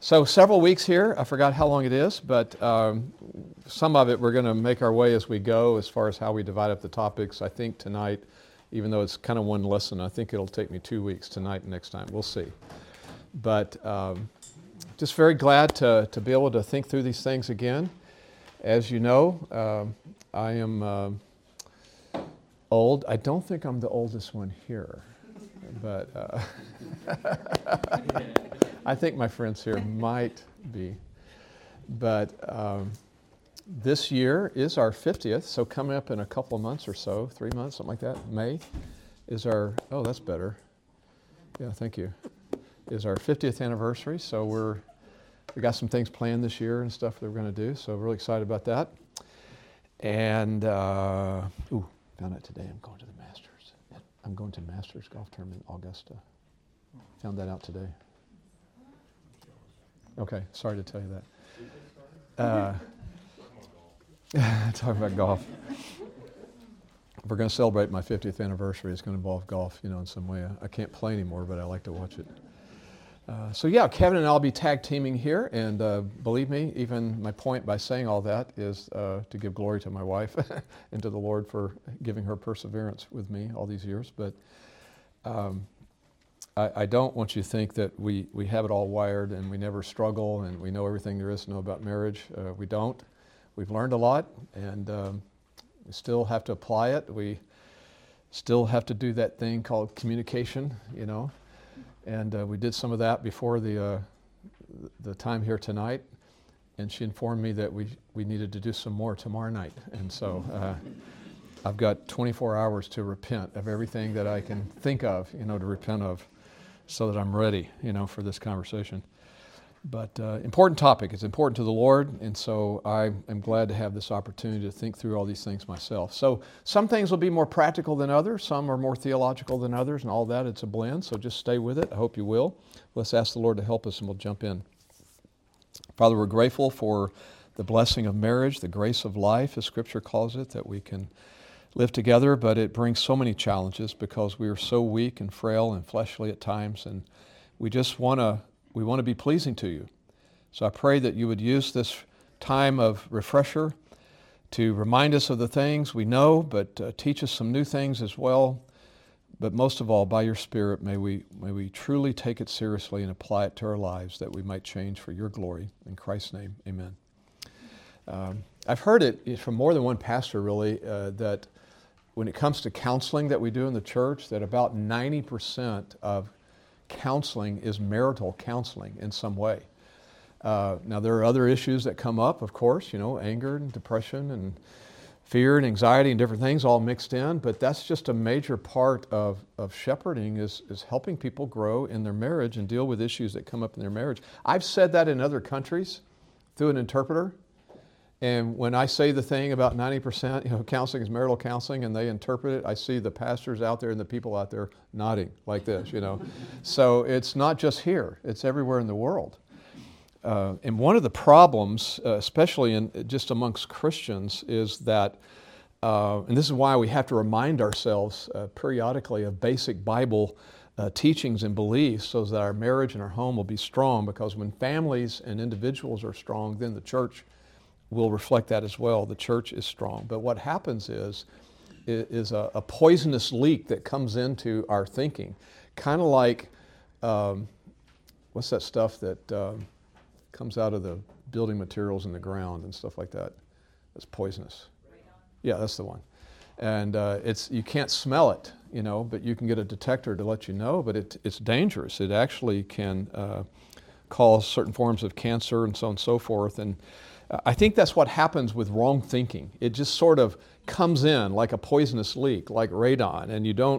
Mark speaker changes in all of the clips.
Speaker 1: So several weeks here. I forgot how long it is, but some of it we're going to make our way as we go as far as how we divide up the topics. I think tonight, even though it's kind of one lesson, I think it'll take me 2 weeks, tonight and next time. We'll see. But just very glad to be able to think through these things again. As you know, I am old. I don't think I'm the oldest one here, but I think my friends here might be. But this year is our 50th, so coming up in a couple of months or so, 3 months, something like that, May, is our, oh, that's better. Yeah, thank you. Is our 50th anniversary, so we got some things planned this year and stuff that we're going to do, so really excited about that. And, found out today I'm going to the Masters. I'm going to Masters golf tournament in Augusta. Found that out today. Okay, sorry to tell you that. Talking about golf. If we're going to celebrate my 50th anniversary, it's going to involve golf, in some way. I can't play anymore, but I like to watch it. So Kevin and I'll be tag teaming here, and believe me, even my point by saying all that is to give glory to my wife and to the Lord for giving her perseverance with me all these years. But I don't want you to think that we have it all wired and we never struggle and we know everything there is to know about marriage. We don't. We've learned a lot, and we still have to apply it. We still have to do that thing called communication, And we did some of that before the time here tonight, and she informed me that we needed to do some more tomorrow night. And so I've got 24 hours to repent of everything that I can think of, to repent of, so that I'm ready, for this conversation. But important topic. It's important to the Lord, and so I am glad to have this opportunity to think through all these things myself. So some things will be more practical than others. Some are more theological than others, and all that. It's a blend, so just stay with it. I hope you will. Let's ask the Lord to help us, and we'll jump in. Father, we're grateful for the blessing of marriage, the grace of life, as Scripture calls it, that we can live together, but it brings so many challenges because we are so weak and frail and fleshly at times, and we just want to be pleasing to you. So I pray that you would use this time of refresher to remind us of the things we know, but teach us some new things as well. But most of all, by your Spirit, may we truly take it seriously and apply it to our lives, that we might change for your glory. In Christ's name, amen. I've heard it from more than one pastor, really, that when it comes to counseling that we do in the church, that about 90% of counseling is marital counseling in some way. Now, there are other issues that come up, of course, anger and depression and fear and anxiety and different things all mixed in, but that's just a major part of shepherding is helping people grow in their marriage and deal with issues that come up in their marriage. I've said that in other countries through an interpreter, and when I say the thing about 90%, counseling is marital counseling, and they interpret it, I see the pastors out there and the people out there nodding like this, So it's not just here, it's everywhere in the world. And one of the problems, especially just amongst Christians, is that, and this is why we have to remind ourselves periodically of basic Bible teachings and beliefs so that our marriage and our home will be strong, because when families and individuals are strong, then the church will reflect that as well. The church is strong. But what happens is a poisonous leak that comes into our thinking, kind of like, what's that stuff that comes out of the building materials in the ground and stuff like that? It's poisonous. Yeah, that's the one. And you can't smell it, but you can get a detector to let you know, but it's dangerous. It actually can cause certain forms of cancer and so on and so forth. And I think that's what happens with wrong thinking. It just sort of comes in like a poisonous leak, like radon, and you don't,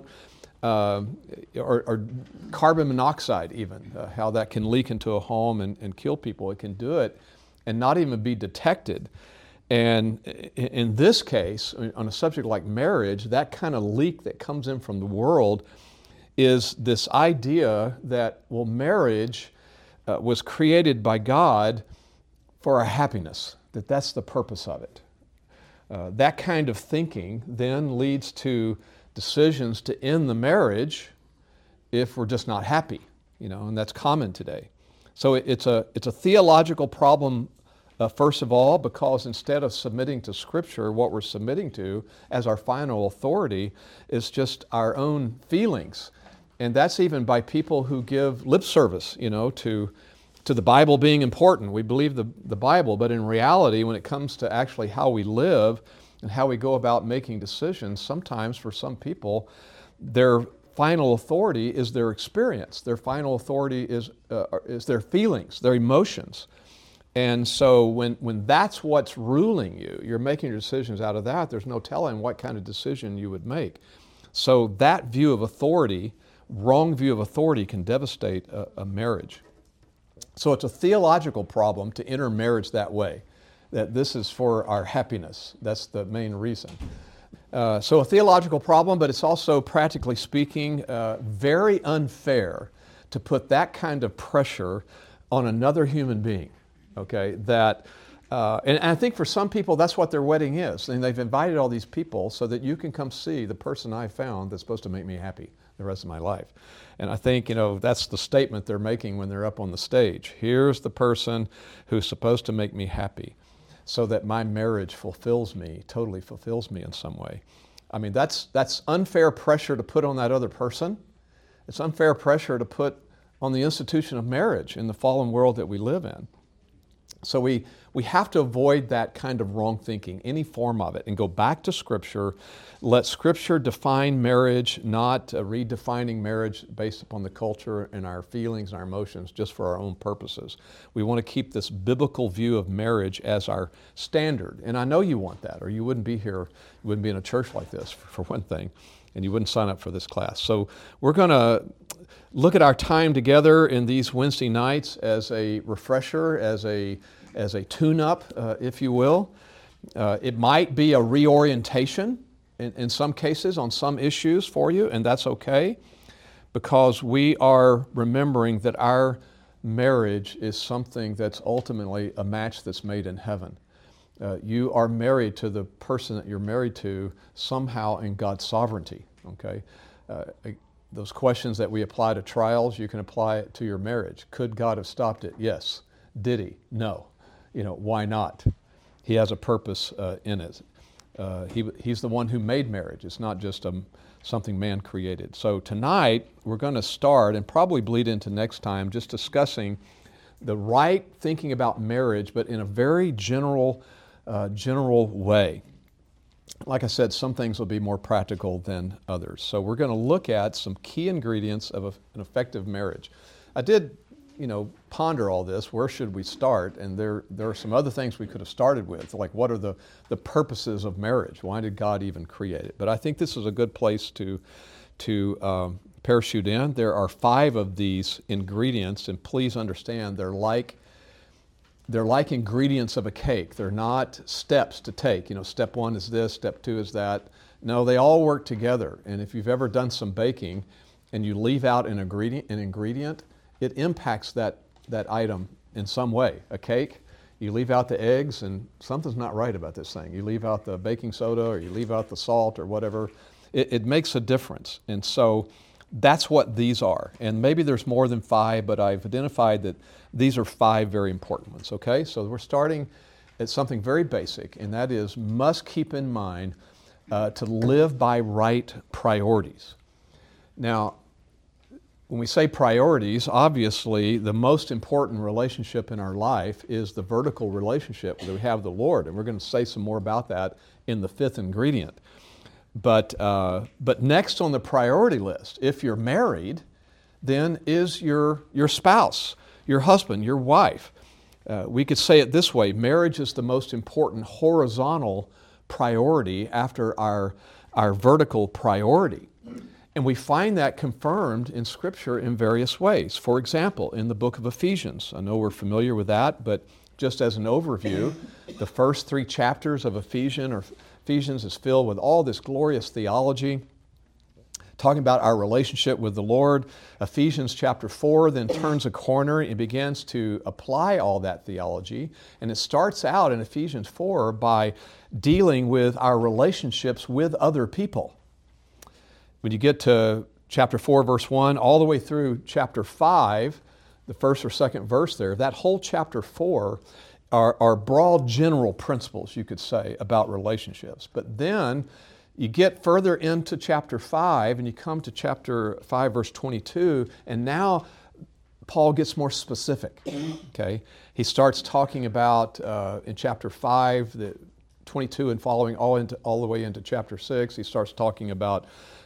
Speaker 1: or carbon monoxide even, how that can leak into a home and kill people. It can do it and not even be detected. And in this case, on a subject like marriage, that kind of leak that comes in from the world is this idea that, marriage was created by God for our happiness, that's the purpose of it. That kind of thinking then leads to decisions to end the marriage if we're just not happy, and that's common today. So it's a theological problem, first of all, because instead of submitting to Scripture, what we're submitting to as our final authority is just our own feelings. And that's even by people who give lip service, to the Bible being important. We believe the Bible, but in reality, when it comes to actually how we live and how we go about making decisions, sometimes for some people, their final authority is their experience. Their final authority is their feelings, their emotions. And so when that's what's ruling you, you're making your decisions out of that, there's no telling what kind of decision you would make. So that view of authority, wrong view of authority, can devastate a marriage. So it's a theological problem to enter marriage that way, that this is for our happiness. That's the main reason. So a theological problem, but it's also, practically speaking, very unfair to put that kind of pressure on another human being, okay? And I think for some people, that's what their wedding is. And they've invited all these people so that you can come see the person I found that's supposed to make me happy the rest of my life. And I think, that's the statement they're making when they're up on the stage. Here's the person who's supposed to make me happy, so that my marriage totally fulfills me in some way. I mean, that's unfair pressure to put on that other person. It's unfair pressure to put on the institution of marriage in the fallen world that we live in. So we have to avoid that kind of wrong thinking, any form of it, and go back to Scripture. Let Scripture define marriage, not redefining marriage based upon the culture and our feelings and our emotions just for our own purposes. We want to keep this biblical view of marriage as our standard. And I know you want that, or you wouldn't be here, you wouldn't be in a church like this, for one thing, and you wouldn't sign up for this class. So we're going to look at our time together in these Wednesday nights as a refresher, as a tune-up, if you will. It might be a reorientation in some cases on some issues for you, and that's okay, because we are remembering that our marriage is something that's ultimately a match that's made in heaven. You are married to the person that you're married to somehow in God's sovereignty, okay? Those questions that we apply to trials, you can apply it to your marriage. Could God have stopped it? Yes. Did He? No. Why not? He has a purpose in it. He's the one who made marriage. It's not just something man created. So tonight, we're going to start, and probably bleed into next time, just discussing the right thinking about marriage, but in a very general way. Like I said, some things will be more practical than others. So we're going to look at some key ingredients of an effective marriage. I did, ponder all this. Where should we start? And there are some other things we could have started with, like what are the purposes of marriage? Why did God even create it? But I think this is a good place to parachute in. There are 5 of these ingredients, and please understand they're like ingredients of a cake. They're not steps to take. Step 1 is this, step 2 is that. No, they all work together. And if you've ever done some baking and you leave out an ingredient, it impacts that item in some way. A cake, you leave out the eggs and something's not right about this thing. You leave out the baking soda or you leave out the salt or whatever. It makes a difference. And so that's what these are. And maybe there's more than 5, but I've identified that these are 5 very important ones, okay? So we're starting at something very basic, and that is must keep in mind to live by right priorities. Now, when we say priorities, obviously the most important relationship in our life is the vertical relationship that we have with the Lord, and we're going to say some more about that in the 5th ingredient. But next on the priority list, if you're married, then is your spouse, your husband, your wife. We could say it this way: marriage is the most important horizontal priority after our vertical priority. And we find that confirmed in Scripture in various ways. For example, in the book of Ephesians. I know we're familiar with that, but just as an overview, the first 3 chapters of Ephesians is filled with all this glorious theology, talking about our relationship with the Lord. Ephesians chapter 4 then turns a corner and begins to apply all that theology. And it starts out in Ephesians 4 by dealing with our relationships with other people. When you get to chapter 4, verse 1, all the way through chapter 5, the first or second verse there, that whole chapter 4 are broad general principles, you could say, about relationships. But then you get further into chapter 5 and you come to chapter 5, verse 22, and now Paul gets more specific, okay? He starts talking about, in chapter 5, the 22 and following all the way into chapter 6, he starts talking about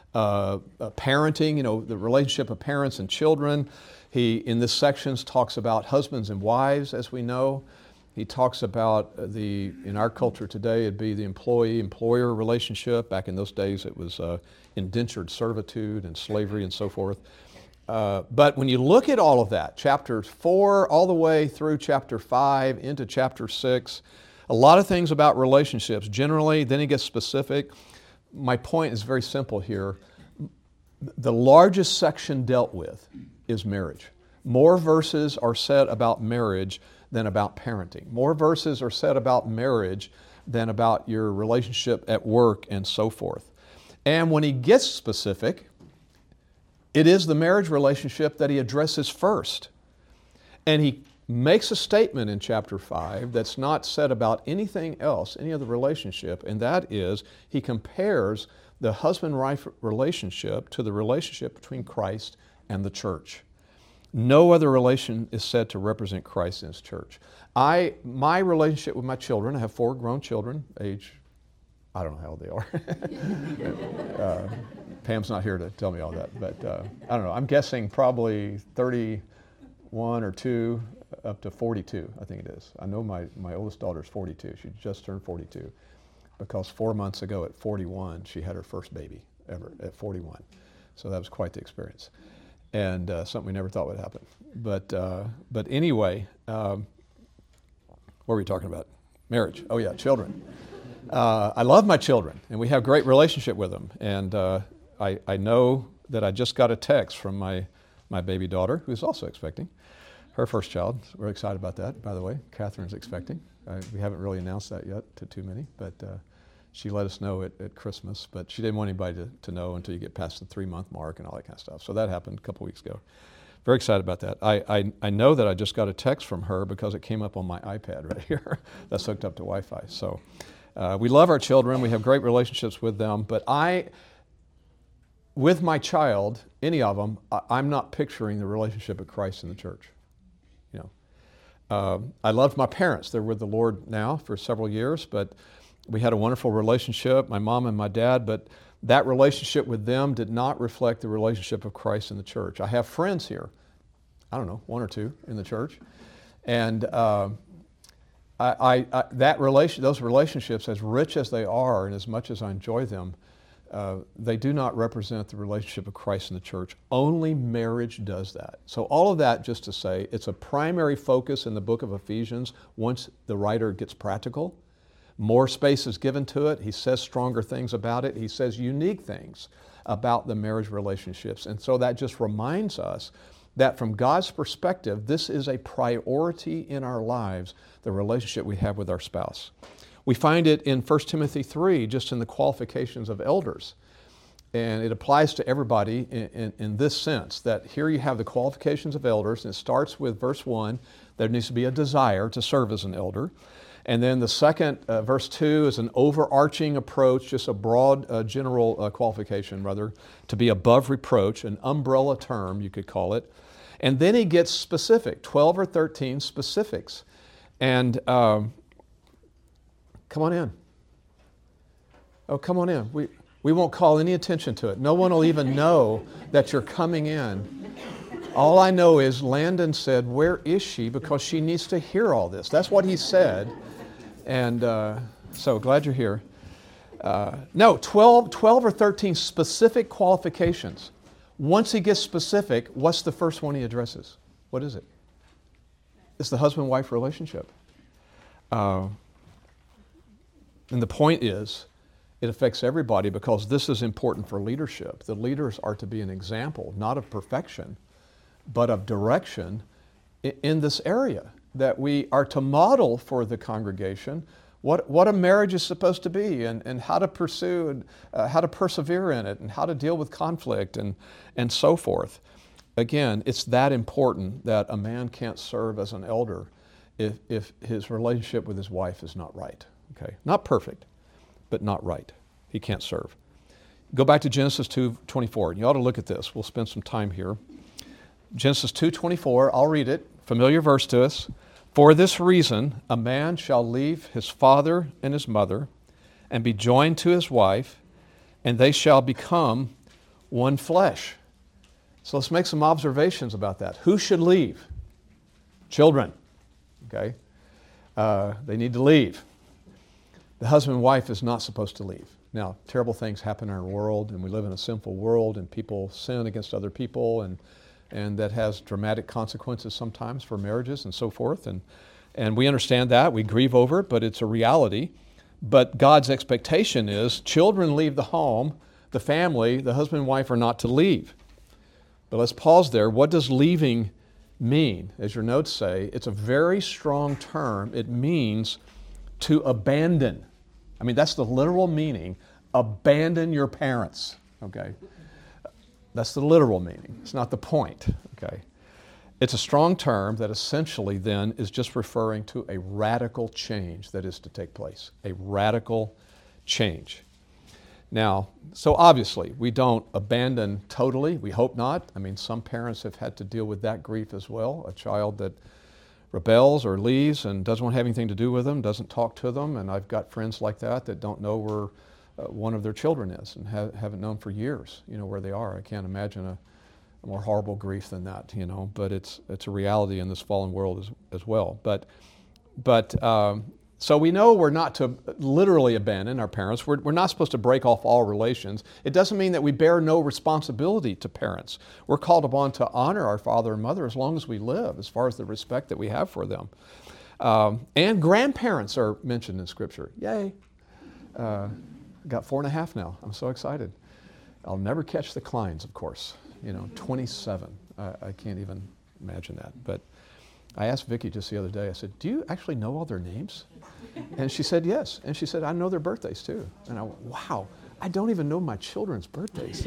Speaker 1: parenting, the relationship of parents and children. He, in this section, talks about husbands and wives, as we know. He talks about in our culture today, it'd be the employee-employer relationship. Back in those days, it was indentured servitude and slavery and so forth. But when you look at all of that, chapters 4 all the way through chapter 5 into chapter 6, a lot of things about relationships generally, then he gets specific. My point is very simple here. The largest section dealt with is marriage. More verses are said about marriage than about parenting. More verses are said about marriage than about your relationship at work and so forth. And when he gets specific, it is the marriage relationship that he addresses first. And he makes a statement in chapter 5 that's not said about anything else, any other relationship, and that is he compares the husband-wife relationship to the relationship between Christ and the church. No other relation is said to represent Christ and His church. My relationship with my children, I have 4 grown children, age, I don't know how old they are. Pam's not here to tell me all that, but I don't know. I'm guessing probably 31 or 2 up to 42, I think it is. I know my oldest daughter's 42. She just turned 42 because 4 months ago at 41, she had her first baby ever at 41. So that was quite the experience. And something we never thought would happen. But anyway, what were we talking about? Marriage. Oh yeah, children. I love my children, and we have a great relationship with them. And I know that I just got a text from my baby daughter, who's also expecting her first child. We're excited about that, by the way. Catherine's expecting. We haven't really announced that yet to too many, but she let us know at Christmas. But she didn't want anybody to know until you get past the 3-month mark and all that kind of stuff. So that happened a couple weeks ago. Very excited about that. I know that I just got a text from her because it came up on my iPad right here. That's hooked up to Wi-Fi. So we love our children. We have great relationships with them. But with my child, any of them, I'm not picturing the relationship of Christ and the church. I loved my parents. They're with the Lord now for several years, but we had a wonderful relationship, my mom and my dad, but that relationship with them did not reflect the relationship of Christ and the church. I have friends here, I don't know, 1 or 2 in the church, and those relationships, as rich as they are and as much as I enjoy them, they do not represent the relationship of Christ and the church. Only marriage does that. So all of that just to say, it's a primary focus in the book of Ephesians once the writer gets practical. More space is given to it. He says stronger things about it. He says unique things about the marriage relationships. And so that just reminds us that from God's perspective, this is a priority in our lives, the relationship we have with our spouse. We find it in 1 Timothy 3, just in the qualifications of elders. And it applies to everybody in this sense, that here you have the qualifications of elders, and it starts with verse 1, there needs to be a desire to serve as an elder. And then the second, verse 2, is an overarching approach, just a broad general qualification, rather, to be above reproach, an umbrella term, you could call it. And then he gets specific, 12 or 13 specifics. And come on in. Oh, come on in. We won't call any attention to it. No one will even know that you're coming in. All I know is Landon said, "Where is she?" because she needs to hear all this. That's what he said. And so glad you're here. No, 12 or 13 specific qualifications. Once he gets specific, what's the first one he addresses? What is it? It's the husband-wife relationship. And the point is, it affects everybody because this is important for leadership. The leaders are to be an example, not of perfection, but of direction in this area, that we are to model for the congregation what a marriage is supposed to be and how to pursue and how to persevere in it and how to deal with conflict and so forth. again, it's that important that a man can't serve as an elder if his relationship with his wife is not right. Okay, not perfect, but not right. He can't serve. Go back to Genesis 2:24. You ought to look at this. We'll spend some time here. Genesis 2:24, I'll read it. Familiar verse to us. For this reason, a man shall leave his father and his mother and be joined to his wife, and they shall become one flesh. So let's make some observations about that. Who should leave? Children. Okay? They need to leave. The husband and wife is not supposed to leave. Now, terrible things happen in our world, and we live in a sinful world, and people sin against other people, and that has dramatic consequences sometimes for marriages and so forth. And we understand that. We grieve over it, but it's a reality. But God's expectation is children leave the home, the family, the husband and wife are not to leave. But let's pause there. What does leaving mean? As your notes say, it's a very strong term. It means to abandon. I mean, that's the literal meaning. Abandon your parents, okay? That's the literal meaning. It's not the point, okay? It's a strong term that essentially then is just referring to a radical change that is to take place. A radical change. Now, so obviously, we don't abandon totally. We hope not. I mean, some parents have had to deal with that grief as well. A child that rebels or leaves and doesn't want to have anything to do with them, doesn't talk to them. And I've got friends like that don't know where one of their children is and haven't known for years, where they are. I can't imagine a more horrible grief than that, but it's a reality in this fallen world as well. But so we know we're not to literally abandon our parents. We're not supposed to break off all relations. It doesn't mean that we bear no responsibility to parents. We're called upon to honor our father and mother as long as we live, as far as the respect that we have for them. And grandparents are mentioned in Scripture. Yay. Got 4.5 now. I'm so excited. I'll never catch the Kleins, of course. 27. I can't even imagine that. But I asked Vicki just the other day, I said, do you actually know all their names? And she said, yes. And she said, I know their birthdays too. And I went, wow, I don't even know my children's birthdays,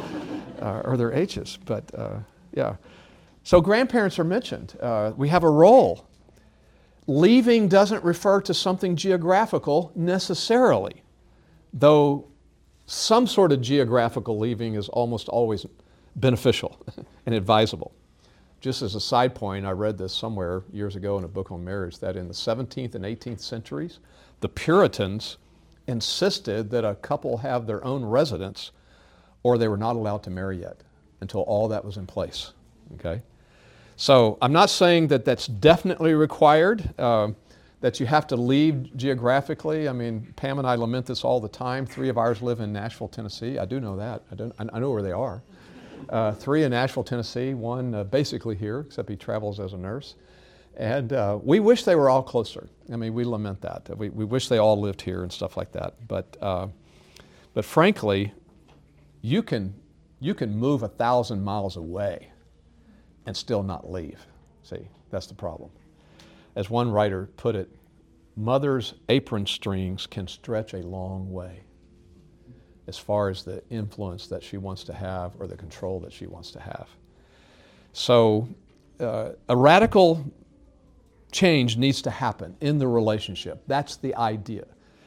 Speaker 1: or their ages. But yeah. So grandparents are mentioned. We have a role. Leaving doesn't refer to something geographical necessarily, though some sort of geographical leaving is almost always beneficial and advisable. Just as a side point, I read this somewhere years ago in a book on marriage, that in the 17th and 18th centuries, the Puritans insisted that a couple have their own residence or they were not allowed to marry yet until all that was in place. Okay? So I'm not saying that that's definitely required, that you have to leave geographically. I mean, Pam and I lament this all the time. 3 of ours live in Nashville, Tennessee. I do know that. I know where they are. 3 in Nashville, Tennessee, 1 basically here, except he travels as a nurse. And we wish they were all closer. I mean, we lament that. We wish they all lived here and stuff like that. But frankly, you can move 1,000 miles away and still not leave. See, that's the problem. As one writer put it, mother's apron strings can stretch a long way as far as the influence that she wants to have or the control that she wants to have. So a radical change needs to happen in the relationship. That's the idea.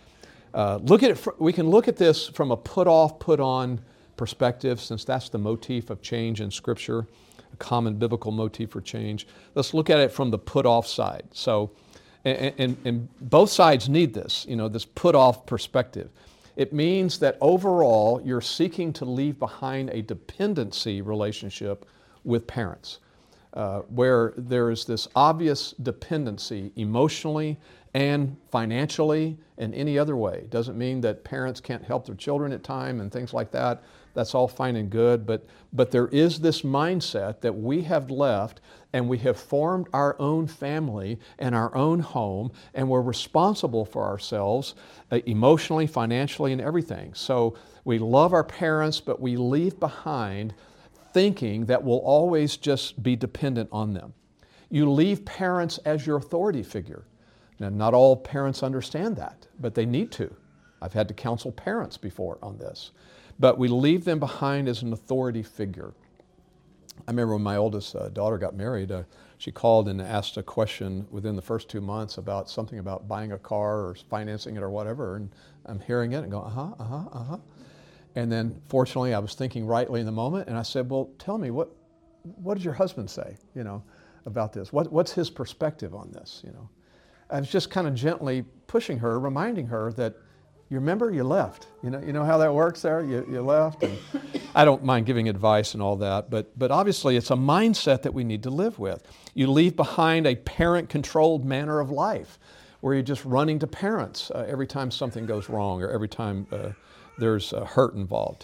Speaker 1: We can look at this from a put off, put on perspective, since that's the motif of change in Scripture, a common biblical motif for change. Let's look at it from the put off side. So, and both sides need this, this put off perspective. It means that overall, you're seeking to leave behind a dependency relationship with parents, where there is this obvious dependency emotionally and financially and any other way. Doesn't mean that parents can't help their children at times and things like that. That's all fine and good, but there is this mindset that we have left and we have formed our own family and our own home, and we're responsible for ourselves emotionally, financially, and everything. So we love our parents, but we leave behind thinking that we'll always just be dependent on them. You leave parents as your authority figure. Now, not all parents understand that, but they need to. I've had to counsel parents before on this. But we leave them behind as an authority figure. I remember when my oldest daughter got married, she called and asked a question within the first 2 months about something about buying a car or financing it or whatever, and I'm hearing it and going, uh-huh. And then fortunately I was thinking rightly in the moment, and I said, well, tell me, what did your husband say, about this? What's his perspective on this, I was just kind of gently pushing her, reminding her that, you remember, you left. You know how that works there? You left. And I don't mind giving advice and all that, but obviously it's a mindset that we need to live with. You leave behind a parent-controlled manner of life where you're just running to parents every time something goes wrong or every time there's hurt involved.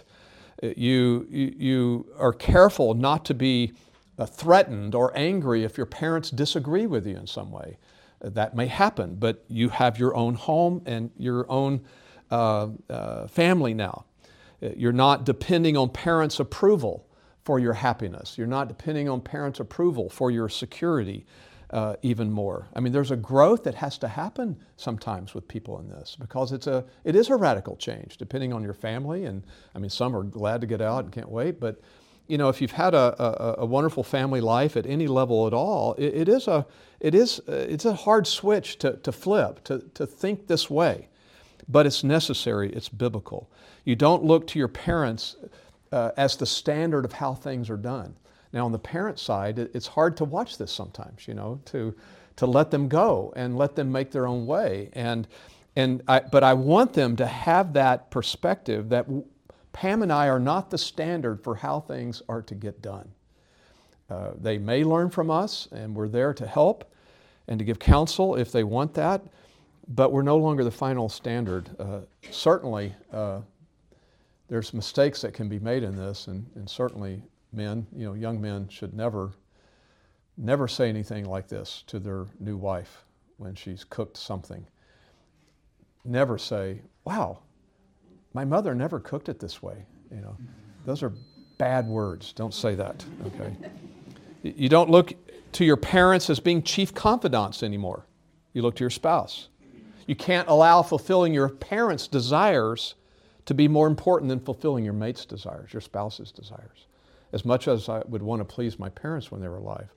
Speaker 1: You are careful not to be threatened or angry if your parents disagree with you in some way. That may happen, but you have your own home and your own family now. You're not depending on parents' approval for your happiness. You're not depending on parents' approval for your security even more. I mean, there's a growth that has to happen sometimes with people in this because it is a radical change depending on your family. And I mean, some are glad to get out and can't wait, but if you've had a wonderful family life at any level at all, it's a hard switch to flip, to think this way. But it's necessary, it's biblical. You don't look to your parents as the standard of how things are done. Now on the parent side, it's hard to watch this sometimes, to let them go and let them make their own way. But I want them to have that perspective that Pam and I are not the standard for how things are to get done. They may learn from us, and we're there to help and to give counsel if they want that, but we're no longer the final standard. Certainly, there's mistakes that can be made in this, and certainly men, young men should never say anything like this to their new wife when she's cooked something. Never say, wow, my mother never cooked it this way. Those are bad words. Don't say that, okay? You don't look to your parents as being chief confidants anymore. You look to your spouse. You can't allow fulfilling your parents' desires to be more important than fulfilling your mate's desires, your spouse's desires. As much as I would want to please my parents when they were alive,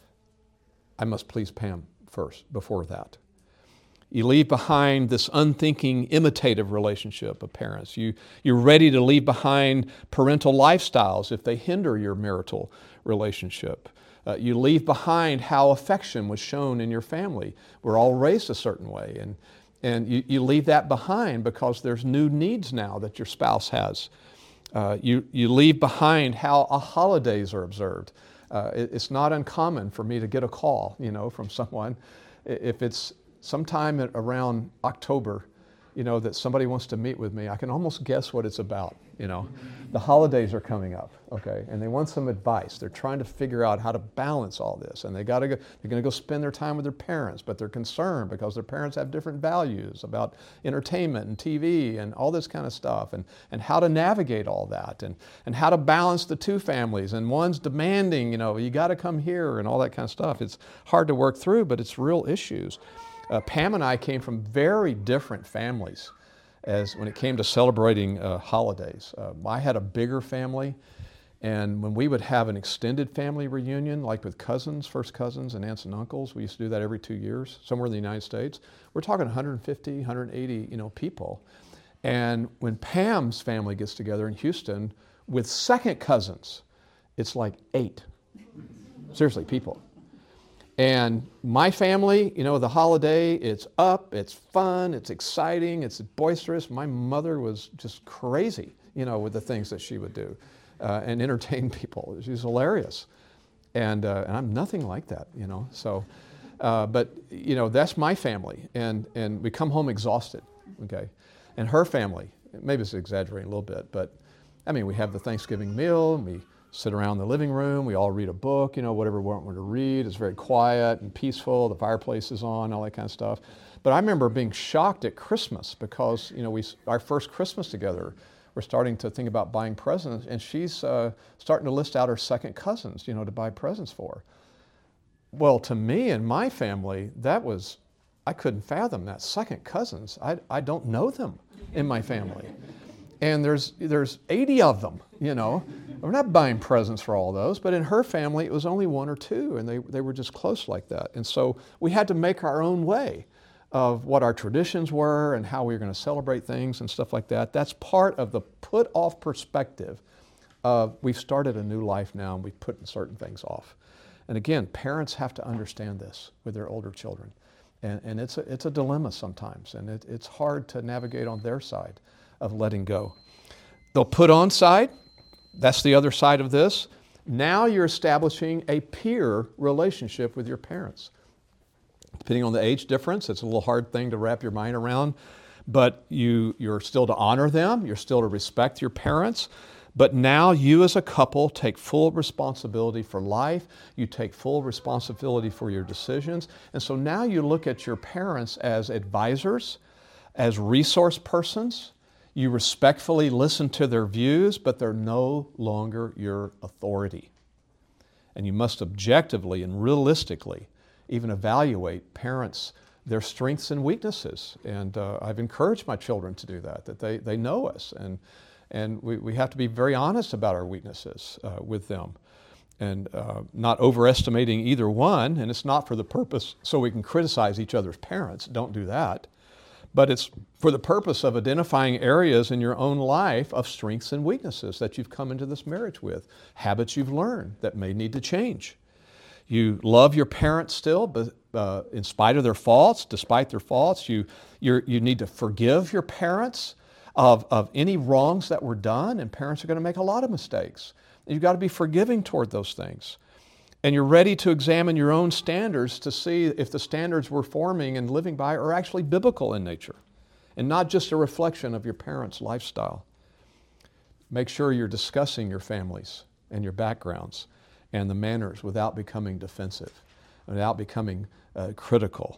Speaker 1: I must please Pam first, before that. You leave behind this unthinking, imitative relationship of parents. You're ready to leave behind parental lifestyles if they hinder your marital relationship. You leave behind how affection was shown in your family. We're all raised a certain way, and you leave that behind because there's new needs now that your spouse has. You leave behind how holidays are observed. It's not uncommon for me to get a call, from someone. If it's sometime around October, that somebody wants to meet with me, I can almost guess what it's about, The holidays are coming up, okay? And they want some advice. They're trying to figure out how to balance all this. And they're going to go spend their time with their parents, but they're concerned because their parents have different values about entertainment and TV and all this kind of stuff, and how to navigate all that, and how to balance the two families. And one's demanding, you got to come here and all that kind of stuff. It's hard to work through, but it's real issues. Pam and I came from very different families when it came to celebrating holidays. I had a bigger family, and when we would have an extended family reunion, like with cousins, first cousins and aunts and uncles, we used to do that every 2 years, somewhere in the United States. We're talking 150, 180, people. And when Pam's family gets together in Houston with second cousins, it's like 8. Seriously, people. And my family, the holiday, it's up, it's fun, it's exciting, it's boisterous. My mother was just crazy, with the things that she would do and entertain people. She's hilarious. And I'm nothing like that, So, but, that's my family. And we come home exhausted, okay? And her family, maybe it's exaggerating a little bit, but, we have the Thanksgiving meal, and we sit around the living room, we all read a book, whatever we want to read. It's very quiet and peaceful, the fireplace is on, all that kind of stuff. But I remember being shocked at Christmas because, our first Christmas together, we're starting to think about buying presents, and she's starting to list out her second cousins, to buy presents for. Well, to me and my family, I couldn't fathom that. Second cousins, I don't know them in my family. and there's 80 of them, We're not buying presents for all those, but in her family, it was only one or two, and they were just close like that. And so we had to make our own way of what our traditions were and how we were going to celebrate things and stuff like that. That's part of the put off perspective of we've started a new life now and we've put certain things off. And again, parents have to understand this with their older children. And it's a dilemma sometimes, and it's hard to navigate on their side of letting go. They'll put on side, that's the other side of this. Now you're establishing a peer relationship with your parents. Depending on the age difference, it's a little hard thing to wrap your mind around, but you're still to honor them, you're still to respect your parents, but now you as a couple take full responsibility for life, you take full responsibility for your decisions, and so now you look at your parents as advisors, as resource persons. You respectfully listen to their views, but they're no longer your authority. And you must objectively and realistically even evaluate parents, their strengths and weaknesses. And I've encouraged my children to do that they know us. And we have to be very honest about our weaknesses with them. And not overestimating either one, and it's not for the purpose so we can criticize each other's parents, don't do that. But it's for the purpose of identifying areas in your own life of strengths and weaknesses that you've come into this marriage with, habits you've learned that may need to change. You love your parents still, but in spite of their faults, despite their faults, you need to forgive your parents of any wrongs that were done, and parents are going to make a lot of mistakes. You've got to be forgiving toward those things. And you're ready to examine your own standards to see if the standards we're forming and living by are actually biblical in nature and not just a reflection of your parents' lifestyle. Make sure you're discussing your families and your backgrounds and the manners without becoming defensive, without becoming critical,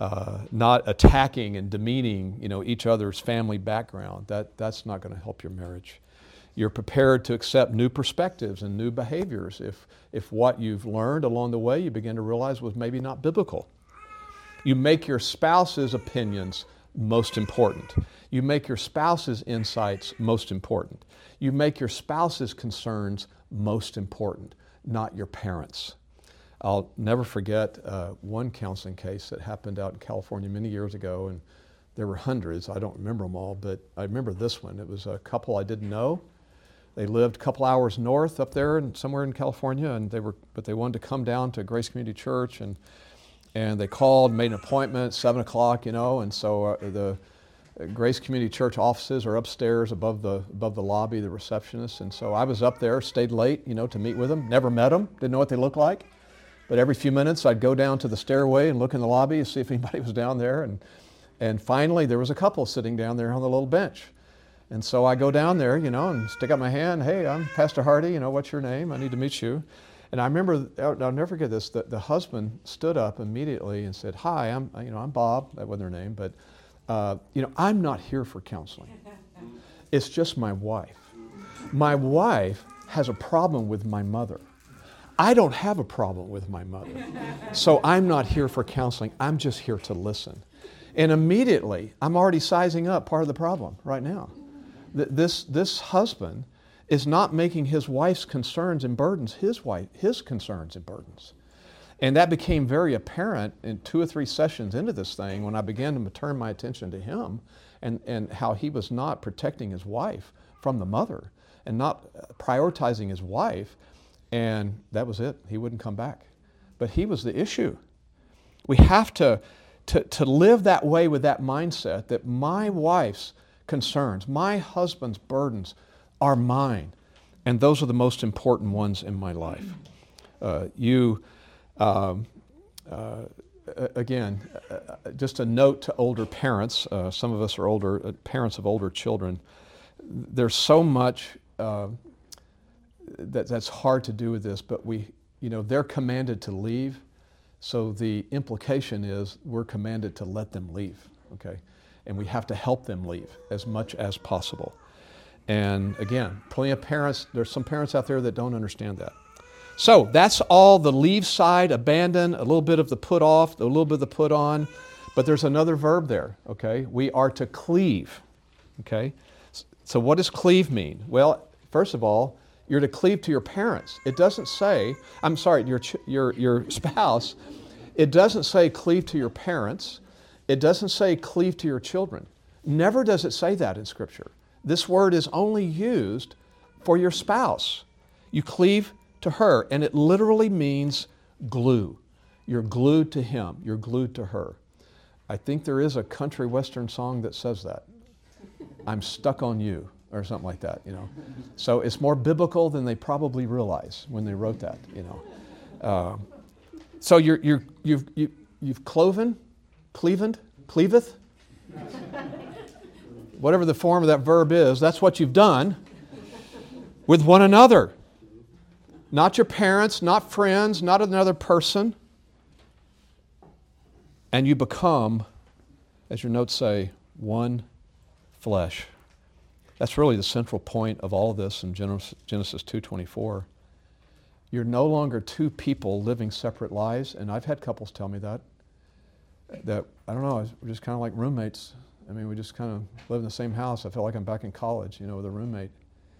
Speaker 1: not attacking and demeaning, each other's family background. That's not going to help your marriage. You're prepared to accept new perspectives and new behaviors if what you've learned along the way you begin to realize was maybe not biblical. You make your spouse's opinions most important. You make your spouse's insights most important. You make your spouse's concerns most important, not your parents'. I'll never forget one counseling case that happened out in California many years ago, and there were hundreds. I don't remember them all, but I remember this one. It was a couple I didn't know. They lived a couple hours north up there and somewhere in California, but they wanted to come down to Grace Community Church, and they called, made an appointment at 7 o'clock, and so the Grace Community Church offices are upstairs above the lobby, the receptionist, and so I was up there, stayed late, to meet with them. Never met them, didn't know what they looked like, but every few minutes I'd go down to the stairway and look in the lobby and see if anybody was down there, and finally there was a couple sitting down there on the little bench. And so I go down there, and stick out my hand. Hey, I'm Pastor Hardy. What's your name? I need to meet you. And I remember, I'll never forget this. The husband stood up immediately and said, "Hi, I'm Bob." That wasn't her name, but I'm not here for counseling. It's just my wife. My wife has a problem with my mother. I don't have a problem with my mother, so I'm not here for counseling. I'm just here to listen. And immediately, I'm already sizing up part of the problem right now. This husband is not making his wife's concerns and burdens his concerns and burdens. And that became very apparent in 2 or 3 sessions into this thing when I began to turn my attention to him and how he was not protecting his wife from the mother and not prioritizing his wife. And that was it. He wouldn't come back. But he was the issue. We have to live that way with that mindset that my wife's concerns, my husband's burdens are mine, and those are the most important ones in my life. Again, just a note to older parents. Some of us are older parents of older children. There's so much that's hard to do with this, but they're commanded to leave. So the implication is we're commanded to let them leave, okay? And we have to help them leave as much as possible. And again, plenty of parents, there's some parents out there that don't understand that. So that's all the leave side, abandon, a little bit of the put off, a little bit of the put on, but there's another verb there, okay? We are to cleave, okay? So what does cleave mean? Well, first of all, you're to cleave to your parents. It doesn't say, your spouse. It doesn't say cleave to your parents. It doesn't say cleave to your children. Never does it say that in Scripture. This word is only used for your spouse. You cleave to her, and it literally means glue. You're glued to him. You're glued to her. I think there is a country western song that says that. I'm stuck on you, or something like that, you know. So it's more biblical than they probably realize when they wrote that, you know. So you've cleaveth, whatever the form of that verb is, that's what you've done with one another. Not your parents, not friends, not another person. And you become, as your notes say, one flesh. That's really the central point of all of this in Genesis 2:24. You're no longer two people living separate lives, and I've had couples tell me that I don't know, we're just kind of like roommates. I mean, we just kind of live in the same house. I feel like I'm back in college, you know, with a roommate.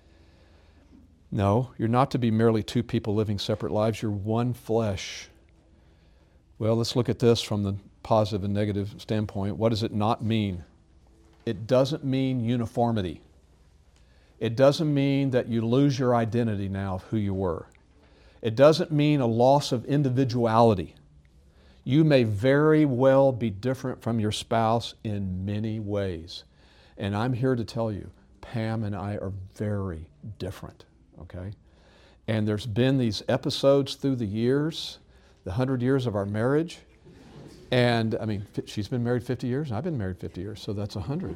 Speaker 1: No, you're not to be merely two people living separate lives. You're one flesh. Well, let's look at this from the positive and negative standpoint. What does it not mean? It doesn't mean uniformity. It doesn't mean that you lose your identity now of who you were. It doesn't mean a loss of individuality. You may very well be different from your spouse in many ways. And I'm here to tell you, Pam and I are very different, okay? And there's been these episodes through the years, the 100 years of our marriage. And I mean, she's been married 50 years, and I've been married 50 years, so that's 100.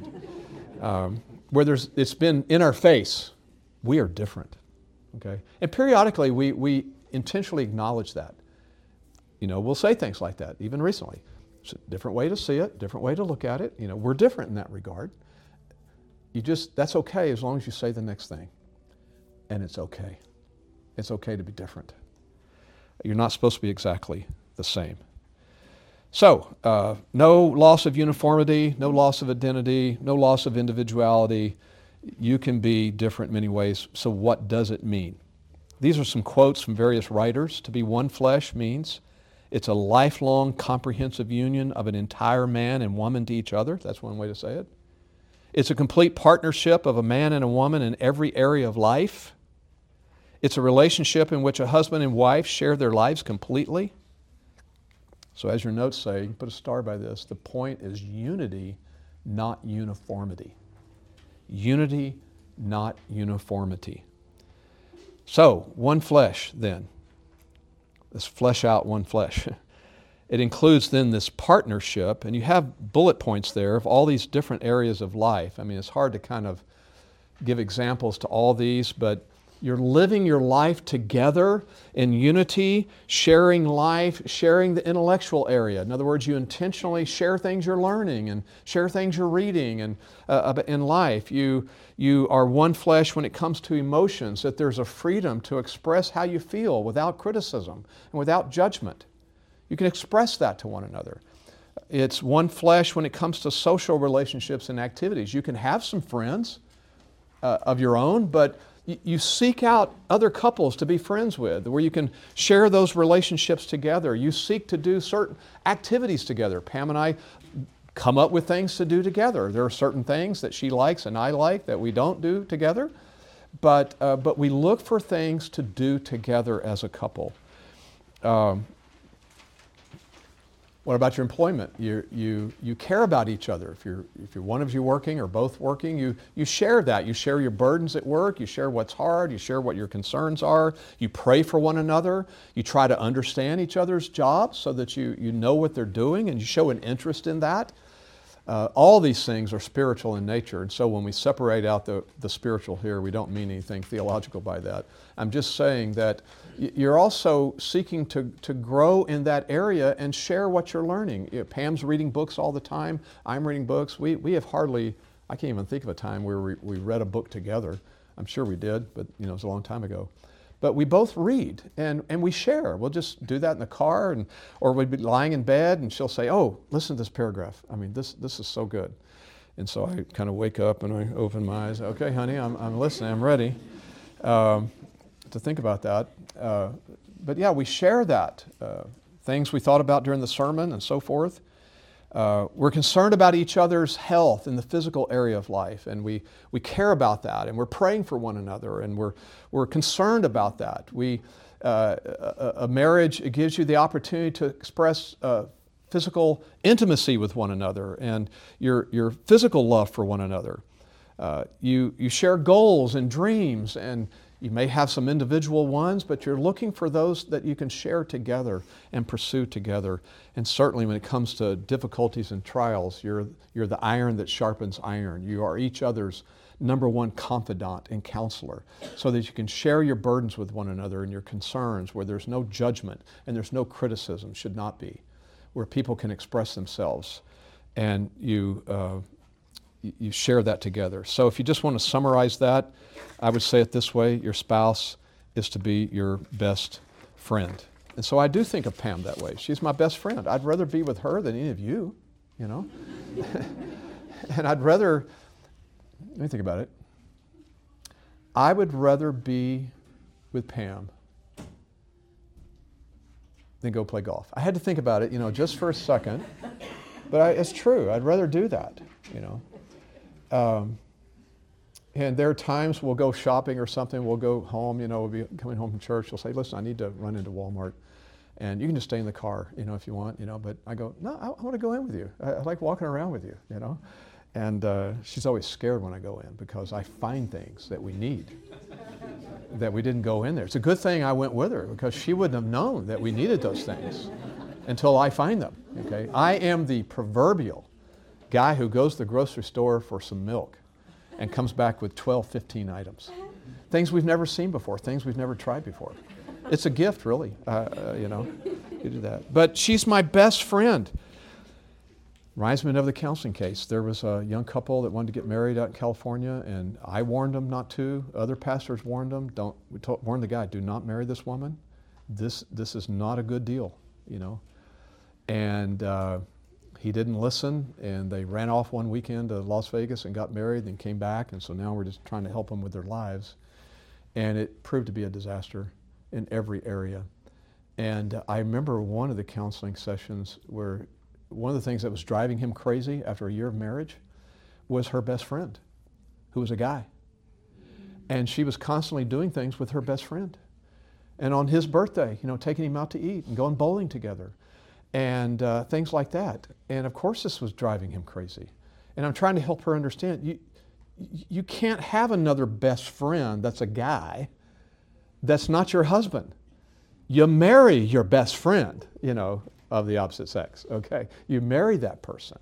Speaker 1: Where it's been in our face, we are different, okay? And periodically, we intentionally acknowledge that. You know, we'll say things like that, even recently. It's a different way to see it, different way to look at it. You know, we're different in that regard. That's okay as long as you say the next thing. And it's okay. It's okay to be different. You're not supposed to be exactly the same. So, no loss of uniformity, no loss of identity, no loss of individuality. You can be different in many ways. So what does it mean? These are some quotes from various writers. To be one flesh means it's a lifelong comprehensive union of an entire man and woman to each other. That's one way to say it. It's a complete partnership of a man and a woman in every area of life. It's a relationship in which a husband and wife share their lives completely. So as your notes say, you put a star by this, the point is unity, not uniformity. Unity, not uniformity. So, one flesh then. Let's flesh out one flesh. It includes then this partnership, and you have bullet points there of all these different areas of life. I mean, it's hard to kind of give examples to all these, but you're living your life together in unity, sharing life, sharing the intellectual area. In other words, you intentionally share things you're learning and share things you're reading and in life. You are one flesh when it comes to emotions, that there's a freedom to express how you feel without criticism and without judgment. You can express that to one another. It's one flesh when it comes to social relationships and activities. You can have some friends of your own, but you seek out other couples to be friends with, where you can share those relationships together. You seek to do certain activities together. Pam and I come up with things to do together. There are certain things that she likes and I like that we don't do together, but we look for things to do together as a couple. What about your employment? You care about each other. If you're one of you working or both working, you share that. You share your burdens at work. You share what's hard. You share what your concerns are. You pray for one another. You try to understand each other's jobs so that you know what they're doing and you show an interest in that. All these things are spiritual in nature, and so when we separate out the spiritual here, we don't mean anything theological by that. I'm just saying that you're also seeking to grow in that area and share what you're learning. Pam's reading books all the time. I'm reading books. We have hardly, I can't even think of a time where we read a book together. I'm sure we did, but it was a long time ago. But we both read and we share. We'll just do that in the car, or we'd be lying in bed and she'll say, "Oh, listen to this paragraph. I mean, this is so good." And so I kind of wake up and I open my eyes. Okay, honey, I'm listening. I'm ready to think about that. But yeah, we share that. Things we thought about during the sermon and so forth. We're concerned about each other's health in the physical area of life, and we care about that, and we're praying for one another, and we're concerned about that. A marriage, it gives you the opportunity to express physical intimacy with one another and your physical love for one another. You share goals and dreams, and you may have some individual ones, but you're looking for those that you can share together and pursue together. And certainly when it comes to difficulties and trials, you're the iron that sharpens iron. You are each other's number one confidant and counselor, so that you can share your burdens with one another and your concerns where there's no judgment and there's no criticism, should not be, where people can express themselves, and you share that together. So if you just want to summarize that, I would say it this way: your spouse is to be your best friend. And so I do think of Pam that way. She's my best friend. I'd rather be with her than any of you, you know. And I'd rather, let me think about it. I would rather be with Pam than go play golf. I had to think about it, you know, just for a second. But it's true. I'd rather do that, you know. And there are times we'll go shopping or something. We'll go home, you know, we'll be coming home from church. She'll say, listen, I need to run into Walmart. And you can just stay in the car, you know, if you want, you know. But I go, no, I want to go in with you. I like walking around with you, you know. And she's always scared when I go in because I find things that we need that we didn't go in there. It's a good thing I went with her because she wouldn't have known that we needed those things until I find them, okay? I am the proverbial guy who goes to the grocery store for some milk and comes back with 12, 15 items. Things we've never seen before, things we've never tried before. It's a gift, really, you know, you do that. But she's my best friend. Reminds me of the counseling case. There was a young couple that wanted to get married out in California, and I warned them not to. Other pastors warned them. Warned the guy, do not marry this woman. This is not a good deal, you know. And he didn't listen, and they ran off one weekend to Las Vegas and got married, and came back, and so now we're just trying to help them with their lives. And it proved to be a disaster in every area. And I remember one of the counseling sessions where one of the things that was driving him crazy after a year of marriage was her best friend, who was a guy. And she was constantly doing things with her best friend. And on his birthday, you know, taking him out to eat and going bowling together and things like that. And of course this was driving him crazy. And I'm trying to help her understand, you can't have another best friend that's a guy that's not your husband. You marry your best friend, you know, of the opposite sex, okay? You marry that person.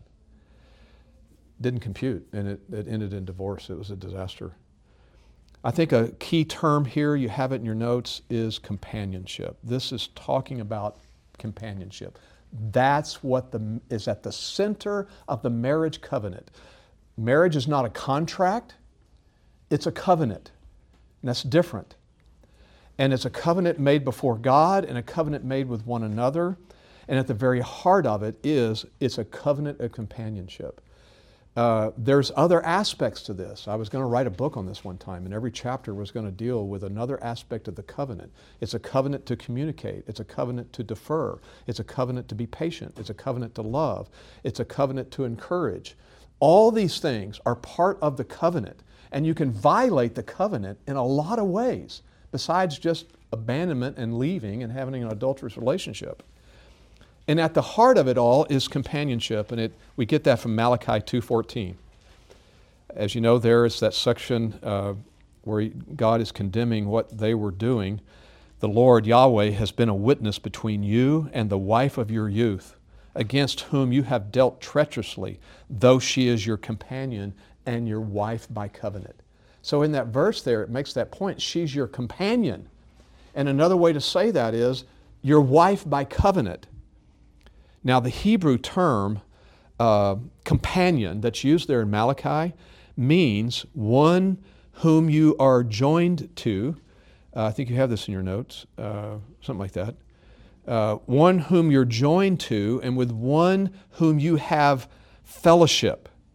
Speaker 1: Didn't compute, and it ended in divorce. It was a disaster. I think a key term here, you have it in your notes, is companionship. This is talking about companionship. That's what is at the center of the marriage covenant. Marriage is not a contract, it's a covenant, and that's different. And it's a covenant made before God and a covenant made with one another. And at the very heart of it it's a covenant of companionship. There's other aspects to this. I was going to write a book on this one time, and every chapter was going to deal with another aspect of the covenant. It's a covenant to communicate. It's a covenant to defer. It's a covenant to be patient. It's a covenant to love. It's a covenant to encourage. All these things are part of the covenant, and you can violate the covenant in a lot of ways, besides just abandonment and leaving and having an adulterous relationship. And at the heart of it all is companionship, and we get that from Malachi 2:14. As you know, there is that section where God is condemning what they were doing. The Lord, Yahweh, has been a witness between you and the wife of your youth, against whom you have dealt treacherously, though she is your companion and your wife by covenant. So in that verse there, it makes that point. She's your companion. And another way to say that is your wife by covenant. Now, the Hebrew term companion that's used there in Malachi means one whom you are joined to. I think you have this in your notes, something like that. One whom you're joined to, and with one whom you have fellowship.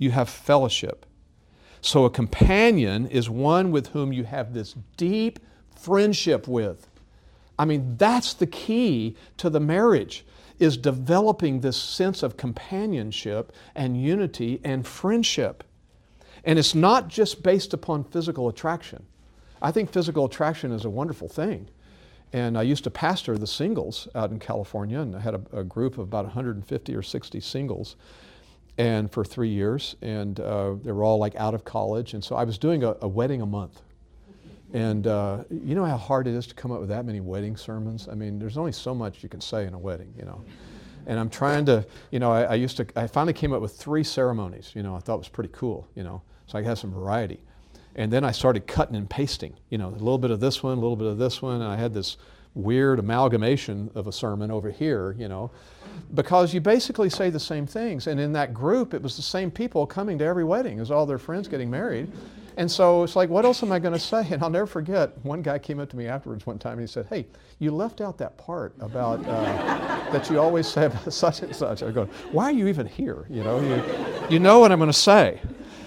Speaker 1: you have fellowship. So a companion is one with whom you have this deep friendship with. I mean, that's the key to the marriage, is developing this sense of companionship and unity and friendship. And it's not just based upon physical attraction. I think physical attraction is a wonderful thing. And I used to pastor the singles out in California, and I had a group of about 150 or 60 singles, and for 3 years, and they were all like out of college, and so I was doing a wedding a month. And you know how hard it is to come up with that many wedding sermons? I mean, there's only so much you can say in a wedding, you know. And I'm trying to, you know, I finally came up with 3 ceremonies, you know, I thought it was pretty cool, you know, so I had some variety. And then I started cutting and pasting, you know, a little bit of this one, a little bit of this one, and I had this weird amalgamation of a sermon over here, you know, because you basically say the same things. And in that group, it was the same people coming to every wedding. It was all their friends getting married. And so it's like, what else am I going to say? And I'll never forget, one guy came up to me afterwards one time and he said, hey, you left out that part about that you always say about such and such. I go, why are you even here? You know what I'm going to say.